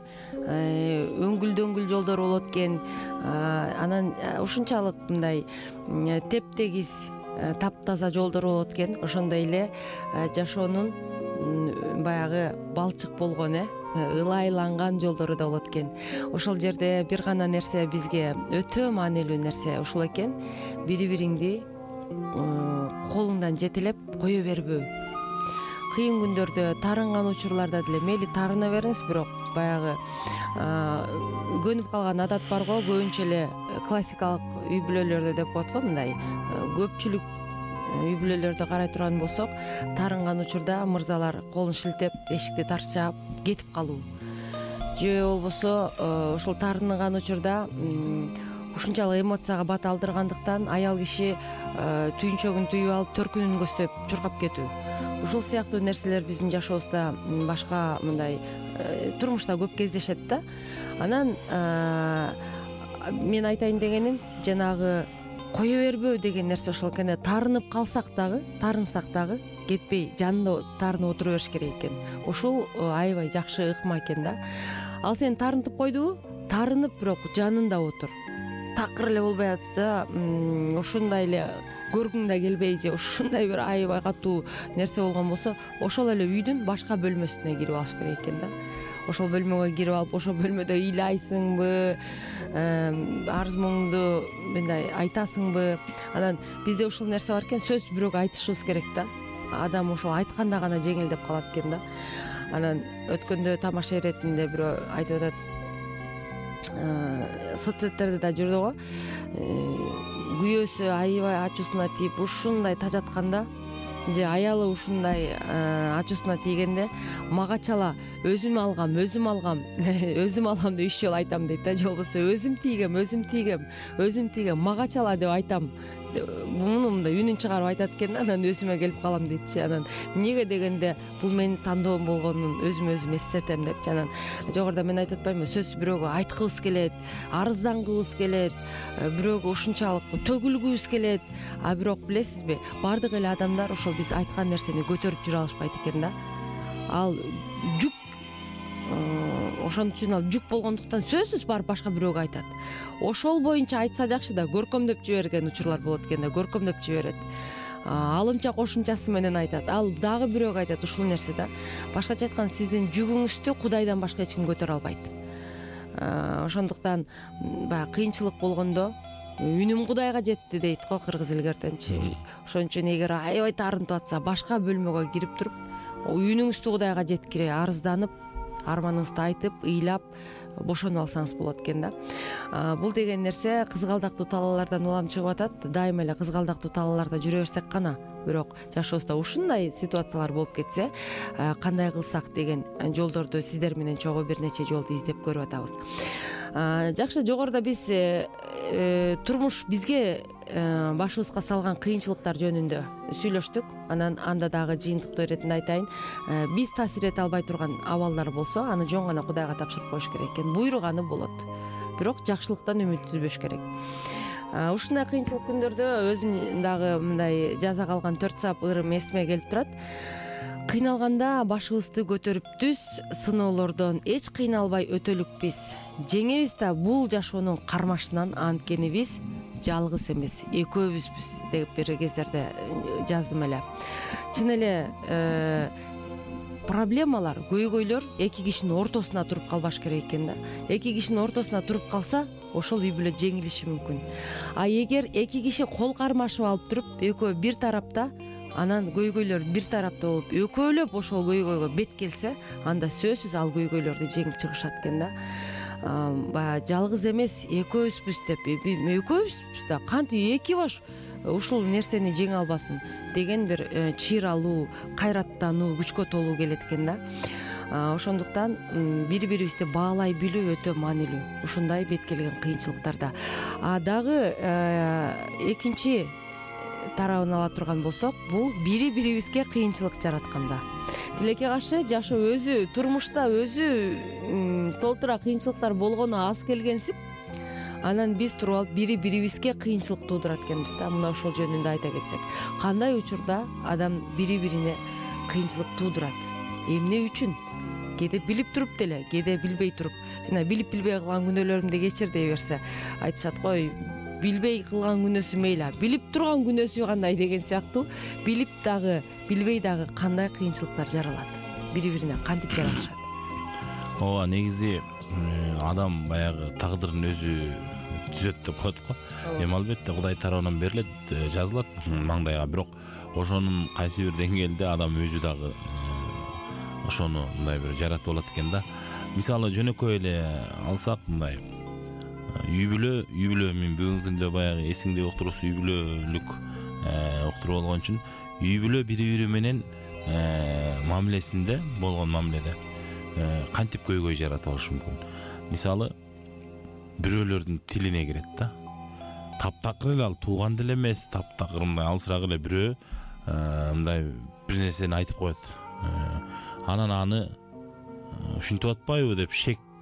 өңгүлдөңгүл жолдору болот экен. Анан ушунчалык мындай тептегиз, таптаза жолдору болот экен. Ошондой эле жашоонун баягы балчык болгон, ылайланган жолдору да болот экен. Ошол жерде бир гана нерсе бизге өтө маанилүү нерсе ушул экен: бири бириңди колуңдан жетелеп кое бербөө. кыйын күндөрдө таарынган учурларда деле мейли таарына бериңиз, бирок баягы көнүп калган адат барго, көбүнчө эле классикалык үй бүлөлөрдө деп коет го, мындай көпчүлүк үй бүлөлөрдө карай турган болсок, таарынган учурда мырзалар колун шилтеп, эшикти тарс жаап кетип калуу же болбосо ошол таарынган учурда ушунчалык эмоцияга бат алдыргандыктан аял киши түйүнчөгүн түйүп алып төркүнүн көздөп чуркап кетүү. Ушул сыяктуу нерселер биздин жашообузда башка мындай турмушта көп кездешет да. Анан мен айтайын дегеним, жанагы кое бербөө деген нерсе ошол экен. Таарынып калсак дагы, таарынсак дагы кетпей жанында таарынып отура бериш керек экен. Ушул аябай жакшы ыкма экен да. Ал сени таарынтып койдубу? Таарынып, бирок жанында отур. Такыр эле болбой атса, ушундай эле көргүң да келбей же ушундай бир аябай катуу нерсе болгон болсо, ошол эле үйдүн башка бөлмөсүнө кирип алыш керек экен да. Ошол бөлмөгө кирип алып, ошол бөлмөдө ыйлайсыңбы, арыз моңду мындай айтасыңбы? Анан бизде ушул нерсе бар экен, сөз бирөөгө айтышыбыз керек да. Адам ошол айтканда гана жеңилдеп калат экен да. Анан өткөндө тамаша иретинде бирөө айтып атат, соцсеттерде да жүрдү го, күйөөсү аябай ачуусуна тийип ушундай тажатканда же аялы ушундай ачуусуна тийгенде, мага чала өзүм алгам өзүм деп 3 жолу айтам дейт да. Же болбосо өзүм тийгем мага чала деп айтам. Муну мындай үнүн чыгарып айтат экен да, анан өзүмө келип калам дейтчи. Анан эмнеге дегенде, бул менин тандоом болгонун өзүм эстетем депчи. Анан жогоруда мен айтып атпаймынбы, сөз бирөөгө айткыбыз келет, арыздангыбыз келет, бирөөгө ушунчалык төгүлгүбүз келет, а бирок билесизби, баардык эле адамдар ошол биз айткан нерсени көтөрүп жүрө алышпайт экен да. Ал жүк, ошон үчүн ал жүк болгондуктан сөзсүз барып башка бирөөгө айтат. Ошол боюнча айтса жакшы да, көркөмдөп жиберген учурлар болот экен да, көркөмдөп жиберет. Алымча кошумчасы менен айтат, ал дагы бирөөгө айтат ушул нерсе да. Башкача айтканда, сиздин жүгүңүздү Кудайдан башка эч ким көтөрө албайт. Ошондуктан баягы кыйынчылык болгондо үнүм Кудайга жетти дейт го кыргыз илгертенчи. Ошон үчүн эгер аябай таарынтып атса, башка бөлмөгө кирип туруп, үнүңүздү Кудайга жеткире арызданып, арманыңызды айтып, ыйлап бошонуп алсаңыз болот экен да. Бул деген нерсе кызгалдактуу талаалардан улам чыгып атат. Дайыма эле кызгалдактуу талааларда жүрө берсек гана, бирок жашообузда ушундай ситуациялар болуп кетсе, кандай кылсак деген жолдорду сиздер менен чогуу бир нече жолду издеп көрүп атабыз. Жакшы, жогоруда биз турмуш бизге башыбызга салган кыйынчылыктар жөнүндө сүйлөштүк. Анан анда дагы жыйынтыктоо иретинде айтайын, биз таасир эте албай турган абалдар болсо, аны жөн гана Кудайга тапшырып коюш керек экен. Буйруганы болот, бирок жакшылыктан үмүт үзбөш керек. Ушундай кыйынчылык күндөрдө өзүм дагы мындай жаза калган 4 сап ырым эсиме келип турат. Кыйналганда башыбызды көтөрүп түз, сыноолордон эч кыйналбай өтөлүк биз. Жеңебиз да бул жашоонун кармашынан, анткени биз жалгыз эмес, экөөбүзбүз деп бир кездерде жаздым эле. Чын эле проблемалар, көйгөйлөр эки кишинин ортосуна туруп калбаш керек экен да. Эки кишинин ортосуна туруп калса, ошол үй бүлө жеңилиши мүмкүн. А эгер эки киши кол кармашып алып туруп, экөө бир тарапта, анан көйгөйлөр бир тарапта болуп, экөөлөп ошол көйгөйгө бет келсе, анда сөзсүз ал көйгөйлөрдү жеңип чыгышат экен да. Баягы жалгыз эмес, экөөбүзбүз деп, экөөбүзбүз да кантип эки баш ушул нерсени жеңе албасын деген бир чыйралуу, кайраттануу, күчкө толуу келет экен да. Ошондуктан бири-бирибизди баалай билүү өтө маанилүү ушундай бет келген кыйынчылыктарда. Дагы экинчи тарабын ала турган болсок, бул бири-бирибизге кыйынчылык жаратканда. Тилекке каршы жашоо өзү турмушта өзү толтура кыйынчылыктар болгону аз келгенсип, анан биз туруп алып бири-бирибизге кыйынчылык туудурат экенбиз да. Мына ошол жөнүндө айта кетсек, кандай учурда адам бири-бирине кыйынчылык туудурат, эмне үчүн? Кээде билип туруп деле, кээде билбей туруп. Жана билип-билбей кылган күнөөлөрүмдү кечир дей берсе, айтышат го, билбей кылган күнөөсү мейли, билип турган күнөөсү кандай деген сыяктуу, билип дагы, билбей дагы кандай кыйынчылыктар жаралат, бири-бирине кантип жаратышат. Ооба, негизи адам баягы тагдырын өзү түзөт деп коет го. Эми албетте Кудай тарабынан берилет, жазылат маңдайга, бирок ошонун кайсы бир деңгээлде адам өзү дагы ошону мындай бир жаратып алат экен да. Мисалы жөнөкөй эле алсак мындай үй бүлө мен бүгүнкү күндө баягы эсиңде уктуруусу үй бүлөлүк уктуруу болгон үчүн үй бүлө бири менен мамилесинде болгон мамиледе кантип көйгөй жаратып алышы мүмкүн. Мисалы бирөөлөрдүн тилине кирет да. Таптакыр эле ал тууган деле эмес, таптакыр мындай алысыраак эле бирөө мындай бир нерсени айтып коет. Анан аны ушинтип атпайбы деп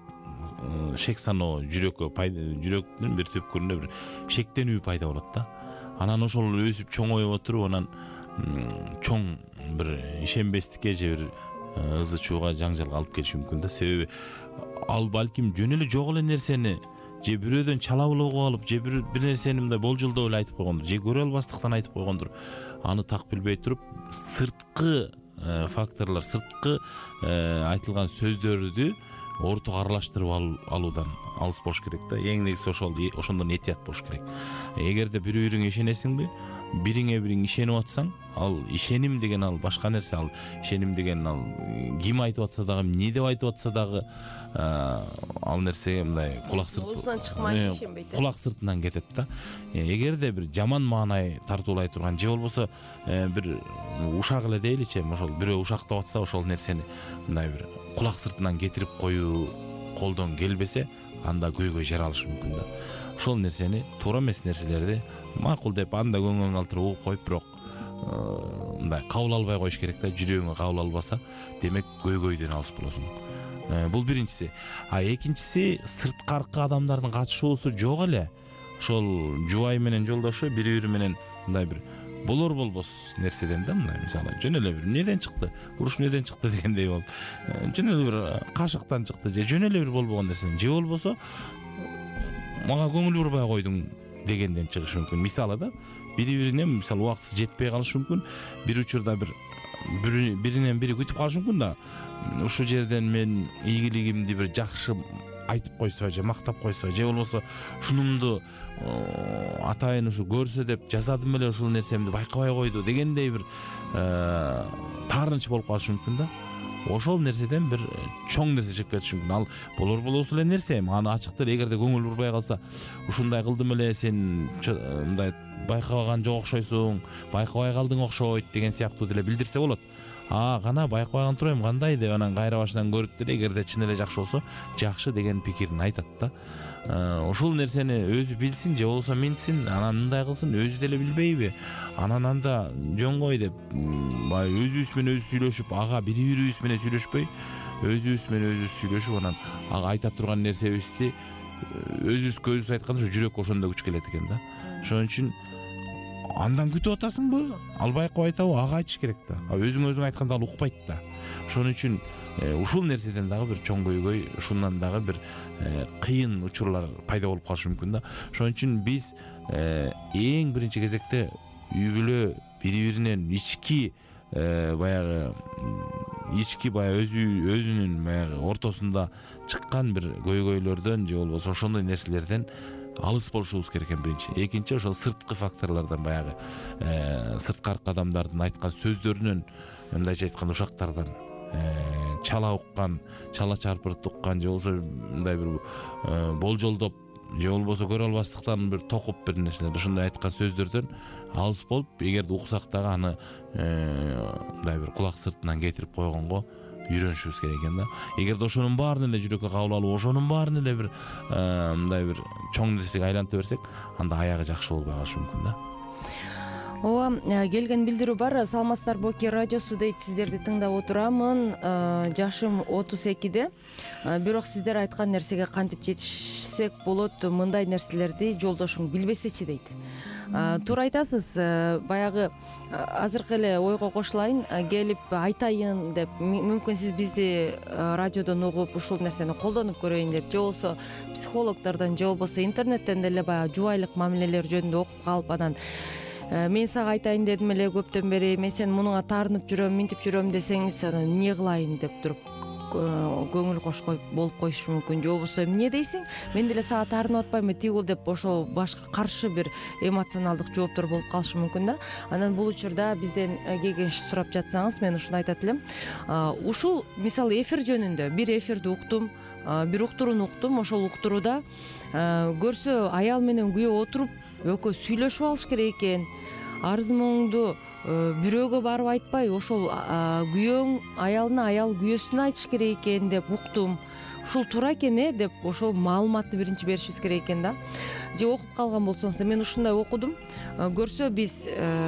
шек саноо жүрөктүн бир түпкүрүндө бир шектенүү пайда болот да. Анан ошол өсүп чоңоюп отуруп анан чоң бир ишенбестикке же бир ызы чууга жаңжалга алып келиши мүмкүн да. Себеби ал балким жөн эле жок эле нерсени же бирөөдөн чала угуп алып же бир нерсени мындай болжолдоп эле айтып койгондур, же көрө албастыктан айтып койгондур. Аны так билбей туруп сырткы факторлор, сырткы айтылган сөздөрдү ортого аралаштырып алуудан алыс болуш керек да. Эң негизи ошондон этият болуш керек. Эгерде бири-бириңе ишенесиңби, бириңе ишенип атсаң, ал ишеним деген ал башка нерсе. Ал ишеним деген ал ким айтып атса дагы, эмне деп айтып атса дагы ал нерсеге мындай кулак сыртынан кетет да. Эгерде бир жаман маанай тартуулай турган же болбосо бир ушак эле дейличи, ошол бирөө ушактап атса ошол нерсени мындай бир кулак сыртынан кетирип коюу колдон келбесе, анда көйгөй жаралышы мүмкүн да. Ошол нерсени, туура эмес нерселерди макул деп анда көңүлүңө алтырып угуп коюп, бирок мындай кабыл албай коюш керек да. Жүрөгүңө кабыл албаса, демек көйгөйдөн алыс болосуң. Бул биринчиси. Экинчиси, сырткы аркы адамдардын катышуусу жок эле. Ошол жубай менен жолдошу бири менен мындай бир болор болбос нерседен да. Мындай мисалы жөн эле бир эмнеден чыкты, уруш эмнеден чыкты дегендей болуп, жөн эле бир кашыктан чыкты же жөн эле бир болбогон нерседен, же болбосо мага көңүл бурбай койдуң дегенден чыгышы мүмкүн. Мисалы да, бири-бирине мисалы убактысы жетпей калышы мүмкүн. Бир учурда биринен бири күтүп калышы мүмкүн да. Ушул жерден мен ийгилигимди бир жакшы айтып койсо же мактап койсо, же болбосо ушунумду атайын ушу көрсө деп жасадым эле, ушул нерсемди байкабай койду дегендей бир таарыныч болуп калышы мүмкүн да. Ошол нерседен бир чоң нерсе чыгып кетиши мүмкүн. Ал болор эле нерсе, аны ачык деле эгерде көңүл бурбай калса, ушундай кылдым эле, сен мындай байкабаган жок окшойсуң, байкабай калдың окшойт деген сыяктуу деле билдирсе болот. Кана байкабаган турайм кандай деп анан кайра башынан көрүп деле, эгерде чын эле жакшы болсо, жакшы деген пикирин айтат да. Ушул нерсени өзү билсин же болбосо минтсин, анан мындай кылсын, өзү деле билбейби? Анан анда жоңгой деп өзүбүз менен өзү сүйлөшүп, бири-бирибиз менен сүйлөшпөй, өзүбүз менен өзүбүз сүйлөшүп, анан айта турган нерсебизди өзүбүз айтканда ушу жүрөккө ошондой күч келет экен да. Ошон үчүн андан күтүп атасыңбы? Ал байкап айтабы? Айтыш керек да. Өзүң айтканда ал укпайт да. Ошон үчүн ушул нерседен дагы бир чоң көйгөй, ушундан дагы бир кыйын учурлар пайда болуп калышы мүмкүн да. Ошон үчүн биз эң биринчи кезекте үй бүлө бири-биринен ички өзүнүн баягы ортосунда чыккан бир көйгөйлөрдөн же болбосо ошондой нерселерден алыс болушубуз керек экен биринчи. Экинчи, ошол сырткы факторлордон, баягы сырткы аркы адамдардын айткан сөздөрүнөн, мындайча айтканда ушактардан чала уккан, чала чарпырт уккан, же болбосо мындай бир болжолдоп, же болбосо көрө албастыктан бир токуп бир нерселер, ушундай айткан сөздөрдөн алыс болуп, эгерде уксак дагы аны мындай бир кулак сыртынан кетирип койгонго үйрөнүшүбүз керек экен да. Эгерде ошонун баарын эле жүрөккө кабыл алып, ошонун баарын эле бир мындай бир чоң нерсеге айлантып берсек, анда аягы жакшы болбой калышы мүмкүн да. Ооба, келген билдирүү бар. Саламатсыздарбы, Окей радиосу дейт, сиздерди тыңдап отурамын. Жашым 32-де. Бирок сиздер айткан нерсеге кантип жетишсек болот, мындай нерселерди жолдошуң билбесечи дейт. Туура айтасыз. Баягы азыркы эле ойго кошулайын, келип айтайын деп, мүмкүн сиз бизди радиодон угуп ушул нерсени колдонуп көрөйүн деп, же болбосо психологдордон, же болбосо интернеттен деле баягы жубайлык мамилелер жөнүндө окуп калып, анан мен сага айтайын дедим эле көптөн бери, мен сен мунуңа таарынып жүрөм, минтип жүрөм десеңиз, анан эмне кылайын деп туруп көңүл кошкой болуп коюшу мүмкүн. Же болбосо эмне дейсиң, мен деле сага таарынып атпаймынбы тигул деп ошол башка каршы бир эмоционалдык жооптор болуп калышы мүмкүн да. Анан бул учурда бизден кеңеш сурап жатсаңыз, мен ушуну айтат элем. Ушул мисалы эфир жөнүндө бир эфирди уктум, бир уктурууну уктум. Ошол уктурууда көрсө аял менен күйөө отуруп экөө сүйлөшүп алыш керек экен. Арыз моңду бирөөгө барып айтпай, ошол күйөөң аялына, аял күйөөсүнө айтыш керек экен деп уктум. Ушул туура экен деп ошол маалыматты биринчи беришибиз керек экен да. Же окуп калган болсоңуз, мен ушундай окудум. Көрсө биз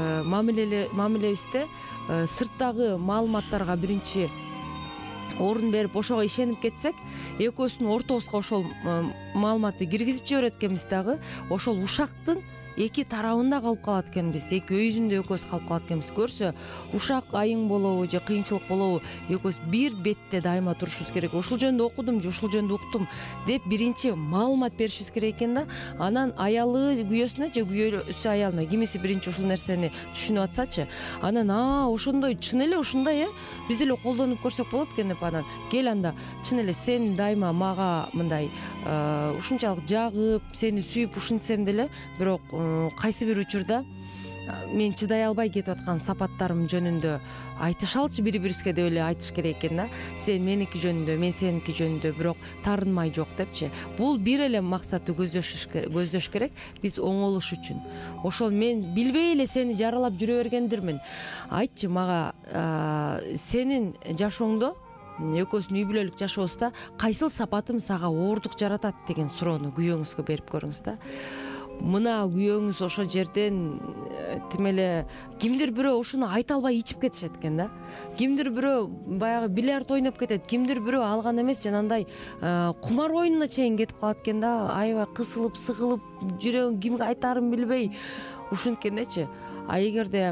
мамилебизде сырттагы маалыматтарга биринчи орун берип, ошого ишенип кетсек, экөөсүнүн ортобузга ошол маалыматты киргизип жиберет экенбиз дагы, ошол ушактын эки тарабында калып калат экенбиз, эки өйүзүндө экөөбүз калып калат экенбиз. Көрсө ушак айың болобу же кыйынчылык болобу, экөөбүз бир бетте дайыма турушубуз керек. Ушул жөнүндө окудум же ушул жөнүндө уктум деп биринчи маалымат беришибиз керек экен да. Анан аялы күйөөсүнө же күйөөсү аялына, кимиси биринчи ушул нерсени түшүнүп атсачы, анан ошондой, чын эле ушундай, биз деле колдонуп көрсөк болот экен деп, анан кел анда чын эле сен дайыма мага мындай ушунчалык жагып, сени сүйүп ушинтсем деле, бирок кайсы бир учурда мен чыдай албай кетип аткан сапаттарым жөнүндө айтышалчы, бири-бирибизге деп эле айтыш керек экен да. Сен меники жөнүндө, мен сеники жөнүндө, бирок таарынмай жок депчи. Бул бир эле максатты көздөш керек, биз оңолуш үчүн. Ошол мен билбей эле сени жаралап жүрө бергендирмин. Айтчы мага, сенин жашооңдо, экөөбүздүн үй бүлөлүк жашообузда кайсыл сапатым сага оордук жаратат деген суроону күйөөңүзгө берип көрүңүз да. Мына күйөөңүз ошол жерден тим эле кимдир бирөө ушуну айта албай ичип кетишет экен да. Кимдир бирөө баягы бильярд ойноп кетет, кимдир бирөө алган эмес, жанагындай кумар оюнуна чейин кетип калат экен да. Аябай кысылып, сыгылып, жүрөгүн кимге айтаарын билбей ушинткендечи. Эгерде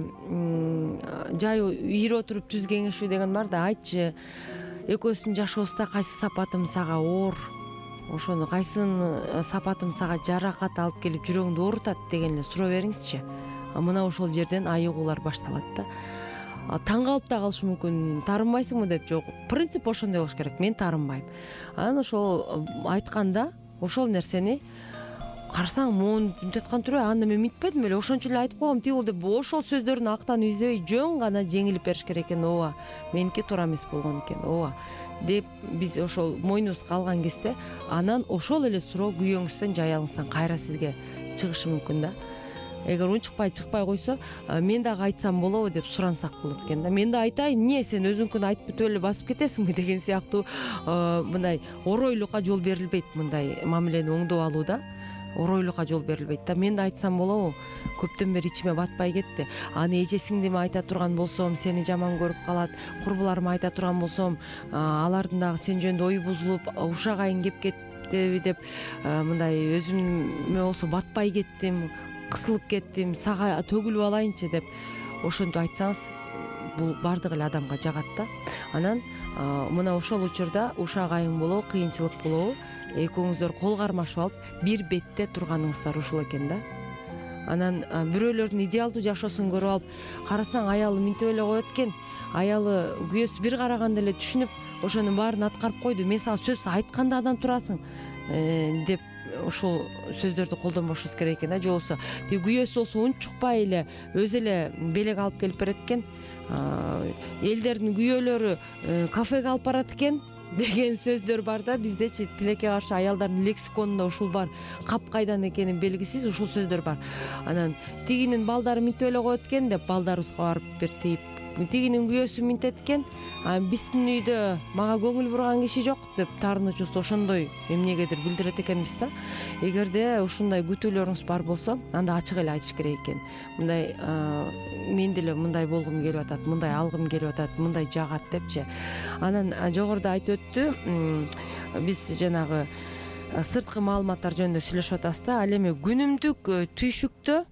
жай ийире отуруп түз кеңешүү деген бар да, айтчы экөөбүздүн жашообузда кайсы сапатым сага оор, ошону кайсын сапатым сага жаракат алып келип жүрөгүңдү оорутат деген эле суроо бериңизчи. Мына ошол жерден айыгуулар башталат да. Таң калып да калышы мүмкүн, таарынбайсыңбы деп. Жок, принцип ошондой болуш керек, мен таарынбайм. Анан ошол айтканда ошол нерсени карасаң, могун мынтип аткан турбайбы, анда мен мынтпедим эле, ошончо эле айтып койгом тигул деп, ошол сөздөрдүн актанып издебей жөн гана жеңилип бериш керек экен. Ооба, меники туура эмес болгон экен, ооба деп биз ошол мойнубузга алган кезде, анан ошол эле суроо күйөөңүздөн же аялыңыздан кайра сизге чыгышы мүмкүн да. Эгер унчукпай чыкпай койсо, мен дагы айтсам болобу деп сурансак болот экен да. Мен да айтайын, эмне сен өзүңкүн айтып бүтүп эле басып кетесиңби деген сыяктуу мындай оройлукка жол берилбейт. Мындай мамилени оңдоп алууда оройлукка жол берилбейт да. Мен да айтсам болобу, көптөн бери ичиме батпай кетти. Аны эже сиңдиме айта турган болсом, сени жаман көрүп калат. Курбуларыма айта турган болсом, алардын дагы сен жөнүндө ою бузулуп, ушак айың кеп кетти деп, мындай өзүмө болсо батпай кеттим, кысылып кеттим, сага төгүлүп алайынчы деп ошентип айтсаңыз, бул бардык эле адамга жагат да. Анан мына ошол учурда ушак айың болобу, кыйынчылык болобу, экөөңүздөр кол кармашып алып бир бетте турганыңыздар ушул экен да. Анан бирөөлөрдүн идеалдуу жашоосун көрүп алып, карасаң аялы мынтип эле коет экен, аялы күйөөсү бир караганда эле түшүнүп, ошонун баарын аткарып койду, мен сага сөз айтканда андан турасың деп ушул сөздөрдү колдонбошубуз керек экен да. Же болбосо тиги күйөөсү болсо унчукпай эле өзү эле белек алып келип берет экен, элдердин күйөөлөрү кафеге алып барат экен деген сөздөр бар да. Биздечи тилекке каршы аялдардын лексиконунда ушул бар. Кап кайдан экени белгисиз ушул сөздөр бар. Анан тигинин балдары мынтип эле коет экен деп балдарыбызга барып бир тийип, тигинин күйөөсү мынтет экен, биздин үйдө мага көңүл бурган киши жок деп таарынычыбызды ошондой эмнегедир билдирет экенбиз да. Эгерде ушундай күтүүлөрүңүз бар болсо, анда ачык эле айтыш керек экен. Мындай мен деле мындай болгум келип атат, мындай алгым келип атат, мындай жагат депчи. Анан жогоруда айтып өттү, биз жанагы сырткы маалыматтар жөнүндө сүйлөшүп атабыз да. Ал эми күнүмдүк түйшүктө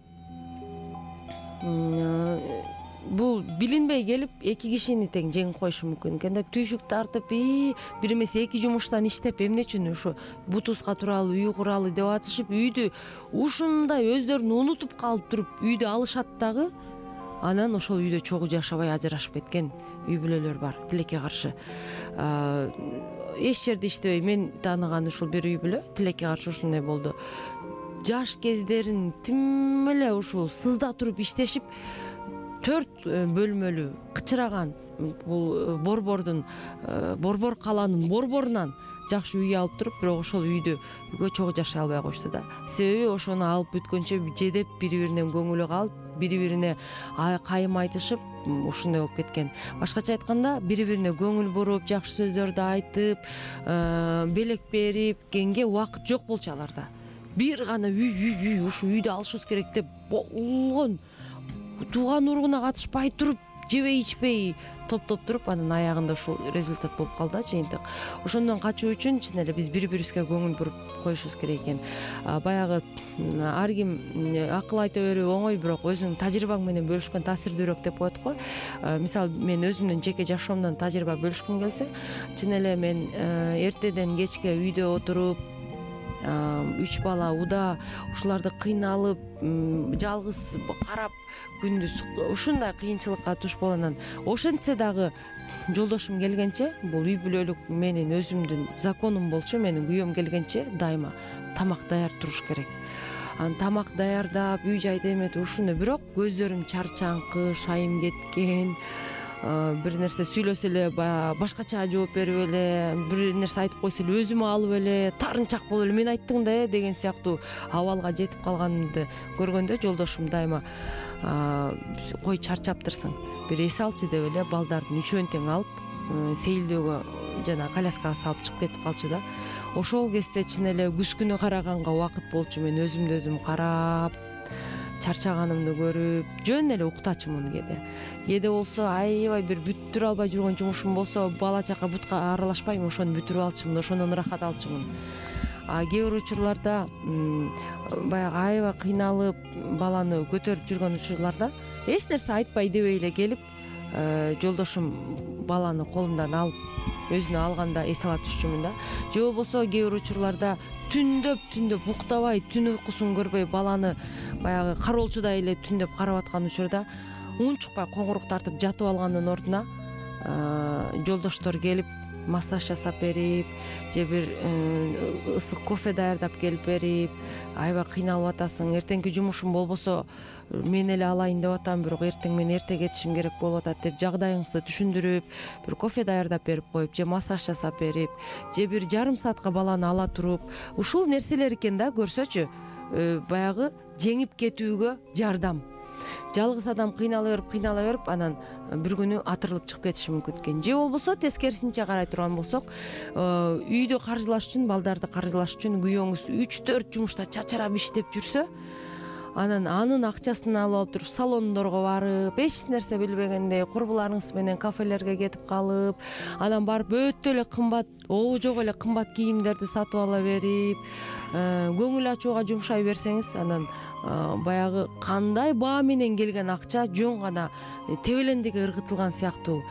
бул билинбей келип эки кишини тең жеңип коюшу мүмкүн экен да. Түйшүк тартып, бир эмес эки жумуштан иштеп, эмне үчүн ушу бутузга туралы, үй куралы деп атышып, үйдү ушундай өздөрүн унутуп калып туруп үйдү алышат дагы. Анан ошол үйдө чогуу жашабай ажырашып кеткен үй бүлөлөр бар, тилекке каршы. эч жерде иштебей мен тааныган ушул бир үй бүлө тилекке каршы ушундай болду. Жаш кездерин тим эле ушул сызда туруп иштешип 4 бөлмөлүү кычыраган бул борбор калаанын борборунан жакшы үй алып туруп, бирок ошол үйгө чогуу жашай албай коюшту да. Себеби ошону алып бүткөнчө жедеп бири-бирине көңүлү калып, бири-бирине кайым айтышып, ушундай болуп кеткен. Башкача айтканда, бири-бирине көңүл буруп, жакшы сөздөрдү айтып, белек берип кенге убакыт жок болчу аларда. Бир гана үй ушу үйдү алышыбыз керек деп болгон тууган уругуна катышпай туруп, жебей ичпей топтоп туруп, анын аягында ушул результат болуп калды да, жыйынтык. Ошондон качуу үчүн чын эле биз бири-бирибизге көңүл буруп коюшубуз керек экен. Баягы ар ким акыл айта берүү оңой, бирок өзүңүн тажрыйбаң менен бөлүшкөн таасирдүүрөөк деп коет го. Мисалы, мен өзүмдүн жеке жашоомдон тажрыйба бөлүшкүм келсе, чын эле мен эртеден кечке үйдө отуруп, 3 бала, уда, ушуларды кыйналып, жалгыз карап күндүз ушундай кыйынчылыкка туш болгондон, ошентсе дагы жолдошум келгенче, бул үй бүлөлүк менин өзүмдүн законум болчу, менин күйөөм келгенче дайыма тамак даяр туруш керек. Тамак даярдап, үй жайды эметип ушуну, бирок көздөрүм чарчаңкы, шайым кеткен, бир нерсе сүйлөсө эле башкача жооп берип эле, бир нерсе айтып койсо эле өзүмө алып эле, тарынчак болуп эле, мен айттың да деген сыяктуу абалга жетип калганымды көргөндө жолдошум дайыма кой чарчаптырсың, бир эс алчы деп эле балдардын үчөөнү тең алып сейилдөөгө жана коляскага салып чыгып кетип калчу да. Ошол кезде чын эле күз күнү караганга убакыт болчу, мен өзүмдү өзүм карап, чарчаганымды көрүп, жөн эле уктачумун кээде болсо аябай бир бүтүрө албай жүргөн жумушум болсо, бала чака бутка аралашпайм, ошону бүтүрүп алчумун, ошондон ырахат алчумун. Кээ бир учурларда баягы аябай кыйналып, баланы көтөрүп жүргөн учурларда эч нерсе айтпай дебей эле келип, жолдошум баланы колумдан алып, өзүнө алганда эс ала түшчүмүн да. Же болбосо кээ бир учурларда түндөп уктабай, түн уйкусун көрбөй, баланы баягы кароолчудай эле түндөп карап аткан учурда унчукпай коңурук тартып жатып алгандын ордуна жолдоштор келип массаж жасап берип, же бир ысык кофе даярдап келип берип, аябай кыйналып атасың, эртеңки жумушум болбосо мен эле алайын деп атам, бирок эртең мен эрте кетишим керек болуп атат деп жагдайыңызды түшүндүрүп, бир кофе даярдап берип коюп, же массаж жасап берип, же бир жарым саатка баланы ала туруп, ушул нерселер экен да, көрсөчү, баягы жеңип кетүүгө жардам. Жалгыз адам кыйнала берип, анан бир күнү атырылып чыгып кетиши мүмкүн экен. Же болбосо тескерисинче карай турган болсок, үйдү каржылаш үчүн, балдарды каржылаш үчүн күйөөңүз 3-4 жумушта чачарап иштеп жүрсө, анын акчасын алып туруп салондорго барып, эч нерсе билбегендей курбуларыңыз менен кафелерге кетип калып, анан барып өтө эле кымбат, жок эле кымбат кийимдерди сатып ала берип, көңүл ачууга жумшай берсеңиз, анан баягы кандай баа менен келген акча жөн гана тебелендиге ыргытылган сыяктуу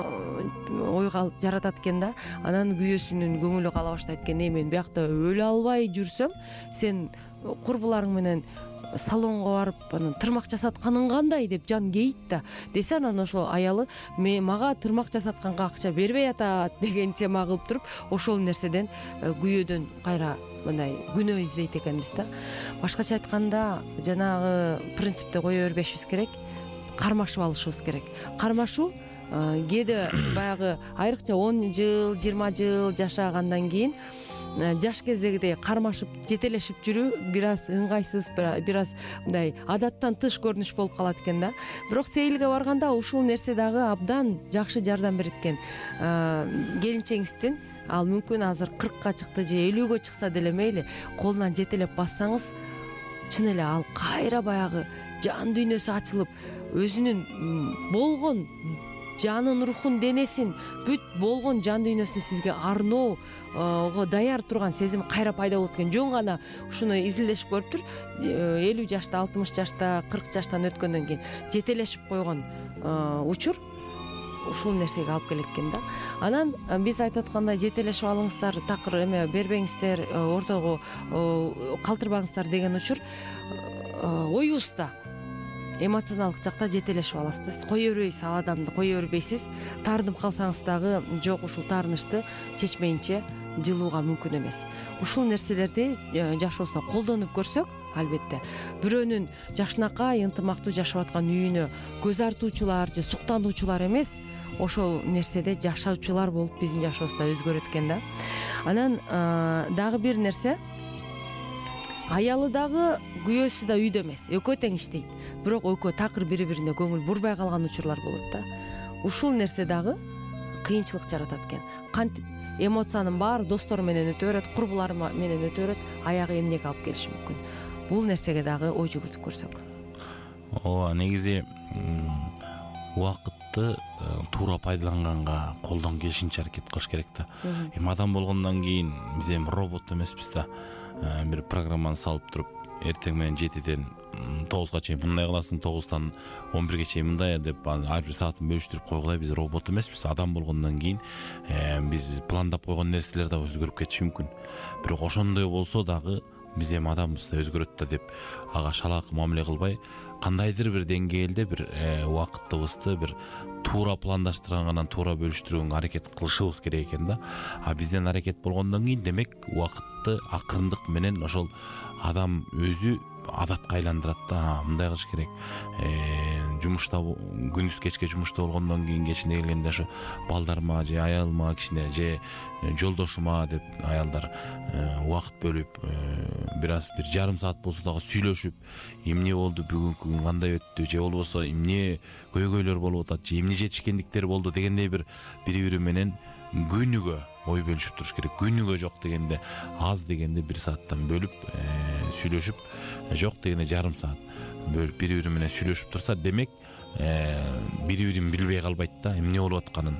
ой жаратат экен да. Анан күйөөсүнүн көңүлү кала баштайт экен, мен биякта өлө албай жүрсөм, сен курбуларың менен салонго барып, анан тырмак жасатканың кандай деп жан кейит да десе, анан ошол аялы мага тырмак жасатканга акча бербей атат деген тема кылып туруп, ошол нерседен күйөөдөн кайра мындай күнөө издейт экенбиз да. Башкача айтканда, жанагы принципти кое бербешибиз керек, кармашып алышыбыз керек. Кармашуу кээде баягы айрыкча 10 жыл, 20 жыл жашагандан кийин жаш кездегидей кармашып, жетелешип жүрүү бир аз ыңгайсыз, бир аз мындай адаттан тыш көрүнүш болуп калат экен да. Бирок сейилге барганда ушул нерсе дагы абдан жакшы жардам берет экен. Келинчеңиздин, ал мүмкүн азыр 40-ка чыкты же 50-гө чыкса деле мейли, колунан жетелеп бассаңыз, чын эле ал кайра баягы жан дүйнөсү ачылып, өзүнүн болгон жанын, рухун, денесин, бүт болгон жан дүйнөсүн сизге арноого даяр турган сезим кайра пайда болот экен. Жөн гана ушуну изилдешип көрүп тур, 50 жашта, 60 жашта, 40 жаштан өткөндөн кийин жетелешип койгон учур ушул нерсеге алып келет экен да. Анан биз айтып аткандай, жетелешип алыңыздар, такыр эме бербеңиздер, ортого калтырбаңыздар деген учур оюбузда эмоционалдык жакта жетелешип аласыз да. Сиз кое бербейсиз, ал адамды кое бербейсиз. Таарынып калсаңыз дагы жок, ушул таарынычты чечмейинче жылууга мүмкүн эмес. Ушул нерселерди жашообузда колдонуп көрсөк, албетте бирөөнүн жакшынакай ынтымактуу жашап аткан үйүнө көз артуучулар же суктануучулар эмес, ошол нерседе жашаучулар болуп биздин жашообузда өзгөрөт экен да. Анан дагы бир нерсе, аялы дагы күйөөсү да үйдө эмес, экөө тең иштейт, бирок экөө такыр бири-бирине көңүл бурбай калган учурлар болот да. Ушул нерсе дагы кыйынчылык жаратат экен. Кантип эмоциянын баары достору менен өтө берет, курбулары менен өтө берет, аягы эмнеге алып келиши мүмкүн. Бул нерсеге дагы ой жүгүртүп көрсөк. Ооба, негизи убакытты туура пайдаланганга колдон келишинче аракет кылыш керек да. Эми адам болгондон кийин биз эми робот эмеспиз да. Бир программаны салып туруп, эртең менен 7ден 9га чейин мындай кыласың, 9тан 11ге чейин мындай деп ар бир саатын бөлүштүрүп койгула. Биз робот эмеспиз. Адам болгондон кийин биз пландап койгон нерселер да өзгөрүп кетиши мүмкүн. Бирок ошондой болсо дагы биз эми адамбыз да өзгөрөт да деп ага шалаакы мамиле кылбай, кандайдыр бир деңгээлде бир убакытыбызды бир туура пландаштыргандан туура бөлүштүргөнгө аракет кылышыбыз керек экен да. Бизден аракет болгондон кийин демек убакытты акырындык менен ошол адам өзү адатка айландырат да. Мындай кылыш керек. Жумушта күндүз кечке жумушта болгондон кийин кечине келгенде ошо балдарыма же аялыма кичине же жолдошума деп аялдар убакыт бөлүп бир аз бир жарым саат болсо дагы сүйлөшүп, эмне болду бүгүнкү күн, кандай өттү, же болбосо эмне көйгөйлөр болуп атат, же эмне жетишкендиктер болду дегендей бири-бири менен күнүгө ой бөлүшүп туруш керек. Күнүгө жок дегенде аз дегенде 1 сааттан бөлүп сүйлөшүп, жок дегенде жарым саат бөлүп бири-бири менен сүйлөшүп турса, демек бири-бирин билбей калбайт да, эмне болуп атканын,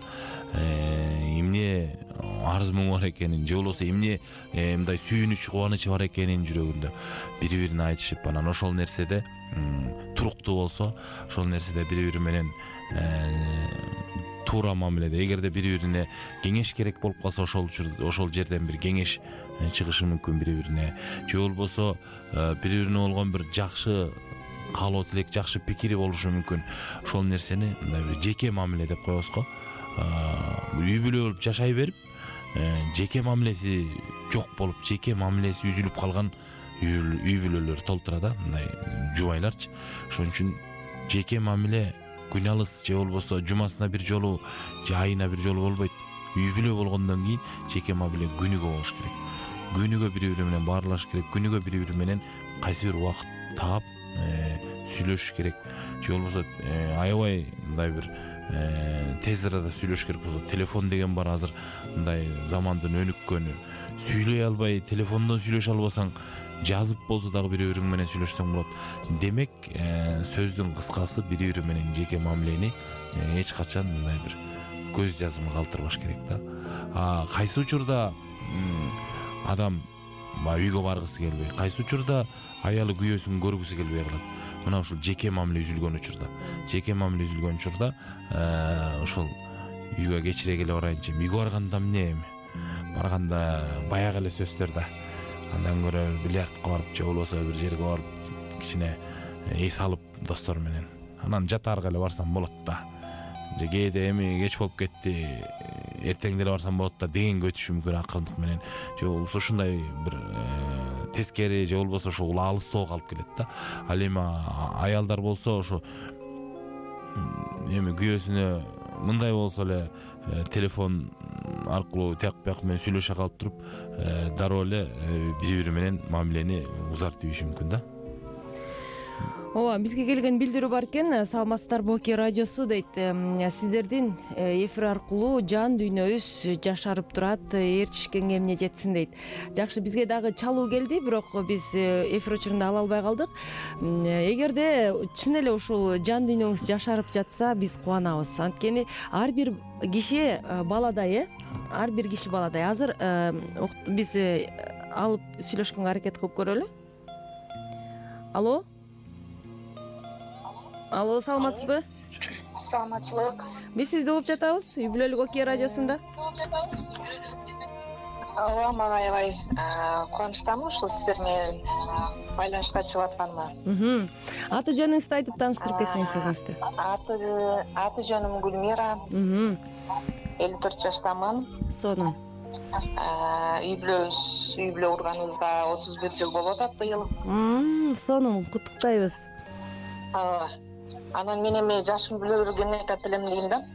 эмне арыз мұң бар экенин, же болбосо эмне мындай сүйүнүч, кубанычы бар экенин жүрөгүндө бири-бирине айтышып, анан ошол нерседе туруктуу болсо, ошол нерседе бири-бири менен туура мамиледе, эгерде бири-бирине кеңеш керек болуп калса, ошол жерден бир кеңеш чыгышы мүмкүн бири-бирине, же болбосо бири-бирине болгон бир жакшы каалоо тилек, жакшы пикири болушу мүмкүн. Ошол нерсени мындай бир жеке мамиле деп коебуз го. Үй бүлө болуп жашай берип, жеке мамилеси жок болуп, жеке мамилеси үзүлүп калган үй бүлөлөр толтура да, мындай жубайларчы. Ошон үчүн жеке мамиле күн алыс, же болбосо жумасына бир жолу, же айына бир жолу болбойт. Үй бүлө болгондон кийин жеке мамиле күнүгө болуш керек. Күнүгө бири-бири менен баарлаш керек. Күнүгө бири-бири менен кайсы бир убакыт таап сүйлөшүш керек. Же болбосо аябай мындай бир тез арада сүйлөшүш керек болсо, телефон деген бар азыр, мындай замандын өнүккөнү. Сүйлөй албай, телефондон сүйлөшө албасаң, жазып болсо дагы бири-бириң менен сүйлөшсөң болот. Демек, сөздүн кыскасы бири-бири менен жеке мамилени эч качан мындай бир көз жазымы калтырбаш керек да. Кайсы учурда адам үйгө баргысы келбей, кайсы учурда аялы күйөөсүн көргүсү келбей калат. Мына ушул жеке мамиле үзүлгөн учурда, ошол үйгө кечире келе барайынчы, үйгө барганда эмне, барганда баягы эле сөздөр да. Андан көрө бильярдка барып, же болбосо бир жерге барып, кичине эс алып достор менен, анан жатаарга эле барсам болот да. Же кээде эми кеч болуп кетти, эртең деле барсам болот да дегенге өтүшү мүмкүн акырындык менен. Же болбосо ушундай бир тескери, же болбосо ошол алыстоого алып келет да. Ал эми аялдар болсо ошо эми күйөөсүнө мындай болсо эле телефон аркылуу тияк бияк менен сүйлөшө калып туруп, дароо эле бири-бири менен мамилени узартып ийиши мүмкүн да. Ооба, бизге келген билдирүү бар экен. Саламатсыздарбы, Оке радиосу дейт. Сиздердин эфир аркылуу жан дүйнөбүз жашарып турат, ээрчишкенге эмне жетсин дейт. Жакшы, бизге дагы чалуу келди, бирок биз эфир учурунда ала албай калдык. Эгерде чын эле ушул жан дүйнөңүз жашарып жатса, биз кубанабыз. Анткени ар бир киши баладай, Азыр биз алып сүйлөшкөнгө аракет кылып көрөлү. Алло, саламатсызбы? Саламатчылык. Биз сизди угуп жатабыз, Үй бүлөлүк Оке радиосунда. Ооба, мага аябай кубанычтамын ушул сиздер менен байланышка чыгып атканыма. Аты жөнүңүздү айтып тааныштырып кетсеңиз өзүңүздү. Аты жөнүм Гүлмира. 54 жаштамын. Сонун. Үй бүлө курганыбызга 31 жыл болуп атат быйыл. Сонун, куттуктайбыз. Анан мен эми жашын билдиргени айтып элем дейм да.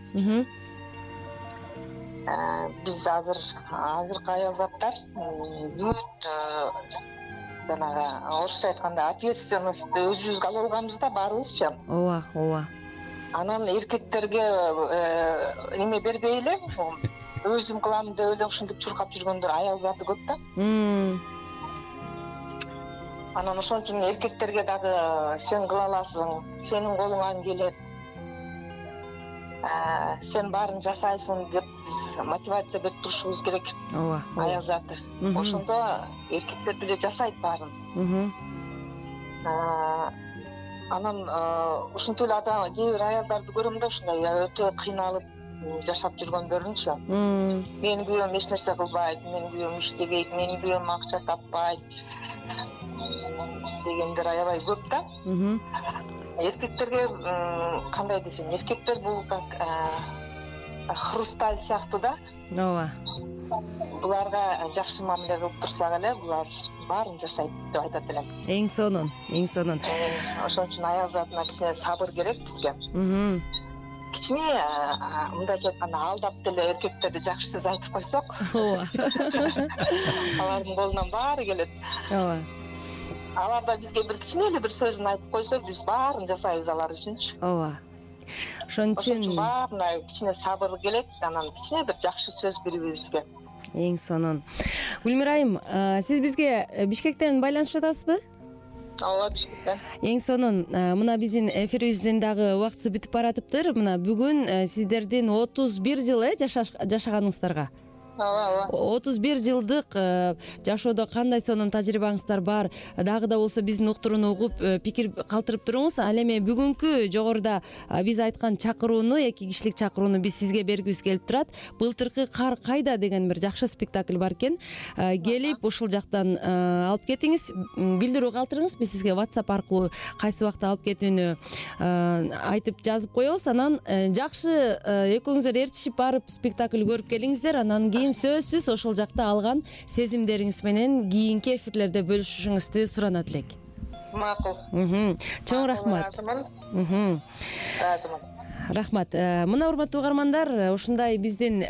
Биз азыркы аялзаттар бүт жанагы орусча айтканда ответственностьты өзүбүзгө ала алганбыз да баарыбызчы. Ооба. Анан эркектерге эме бербей эле өзүм кылам деп эле ушинтип чуркап жүргөндөр аял заты көп да. Анан ошон үчүн эркектерге дагы сен кыла аласың, сенин колуңан келет, сен баарын жасайсың деп биз мотивация берип турушубуз керек. Ооба. Аял заты. Ошондо эркектер деле жасайт баарын. Анан ушинтип эле кээ бир аялдарды көрөм да ушундай өтө кыйналып жашап жүргөндөрүнчү. Менин күйөөм эч нерсе кылбайт, менин күйөөм иштебейт, менин күйөөм акча таппайт дегендер аябай көп да. Эркектерге кандай десем, эркектер бул как хрусталь сыяктуу да. Ооба. Буларга жакшы мамиле кылып турсак эле, булар баарын жасайт деп айтат элем. Эң сонун. Ошон үчүн аял затына кичине сабыр керек бизге. Кичине мындайча айтканда алдап деле эркектерди жакшы сөз айтып койсок. Ооба. Алардын колунан баары келет. Ооба. Алар да бизге бир кичине эле бир сөзүн айтып койсо, биз баарын жасайбыз алар үчүнчү. Ооба. Ошон үчүн баарына кичине сабыр керек, анан кичине бир жакшы сөз бири-бирибизге. Эң сонун. Гүлмира айым, сиз бизге Бишкектен байланышып жатасызбы? Ооба, Бишкектен. Эң сонун. Мына биздин эфирибиздин дагы убактысы бүтүп баратыптыр. Мына бүгүн сиздердин 31 жыл жашаганыңыздарга. Ооба. 31 жылдык жашоодо кандай сонун тажрыйбаңыздар бар? Дагы да болсо биздин уктурууну угуп пикир калтырып туруңуз. Ал эми бүгүнкү жогоруда биз айткан чакырууну, 2 кишилик чакырууну биз сизге бергибиз келип турат. Былтыркы кар кайда деген бир жакшы спектакль бар экен. Келип ушул жактан алып кетиңиз, билдирүү калтырыңыз. Биз сизге WhatsApp аркылуу кайсы убакта алып кетүүнү айтып жазып коебуз. Анан жакшы экөөңүздөр ээрчишип барып спектакль көрүп келиңиздер. Анан кийин сөзсүз ошол жакта алган сезимдериңиз менен кийинки эфирлерде бөлүшүшүңүздү суранат элек. Макул. Чоң рахмат. Ыраазымын. Рахмат. Мына урматтуу угармандар, ушундай биздин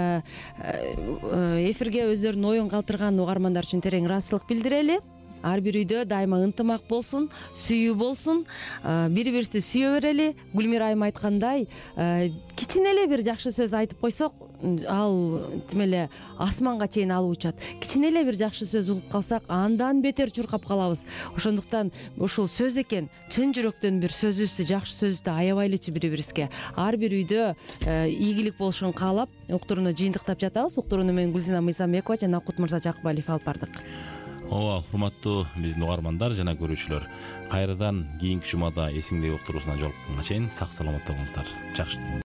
эфирге өздөрүнүн оюн калтырган угармандар үчүн терең ыраазычылык билдирели. Ар бир үйдө дайыма ынтымак болсун, сүйүү болсун, бири-бирибизди сүйө берели. Гүлмира айым айткандай, кичине эле бир жакшы сөз айтып койсок, ал тим эле асманга чейин алып учат. Кичине эле бир жакшы сөз угуп калсак, андан бетер чуркап калабыз. Ошондуктан ушул сөз экен, чын жүрөктөн бир сөзүбүздү, жакшы сөздү аябайлычы бири-бирибизге. Ар бир үйдө ийгилик болушун каалап, уктурууну жыйынтыктап жатабыз. Уктурууну мен Гүлзина Мыйзамбекова жана Акут Мырза Жакыбалиев алып бардык. Ооба, урматтуу биздин угармандар жана көрүүчүлөр, кайрадан кийинки жумада эсиңдеги уктуруусуна жолукканга чейин сак саламатта болуңуздар. Жакшы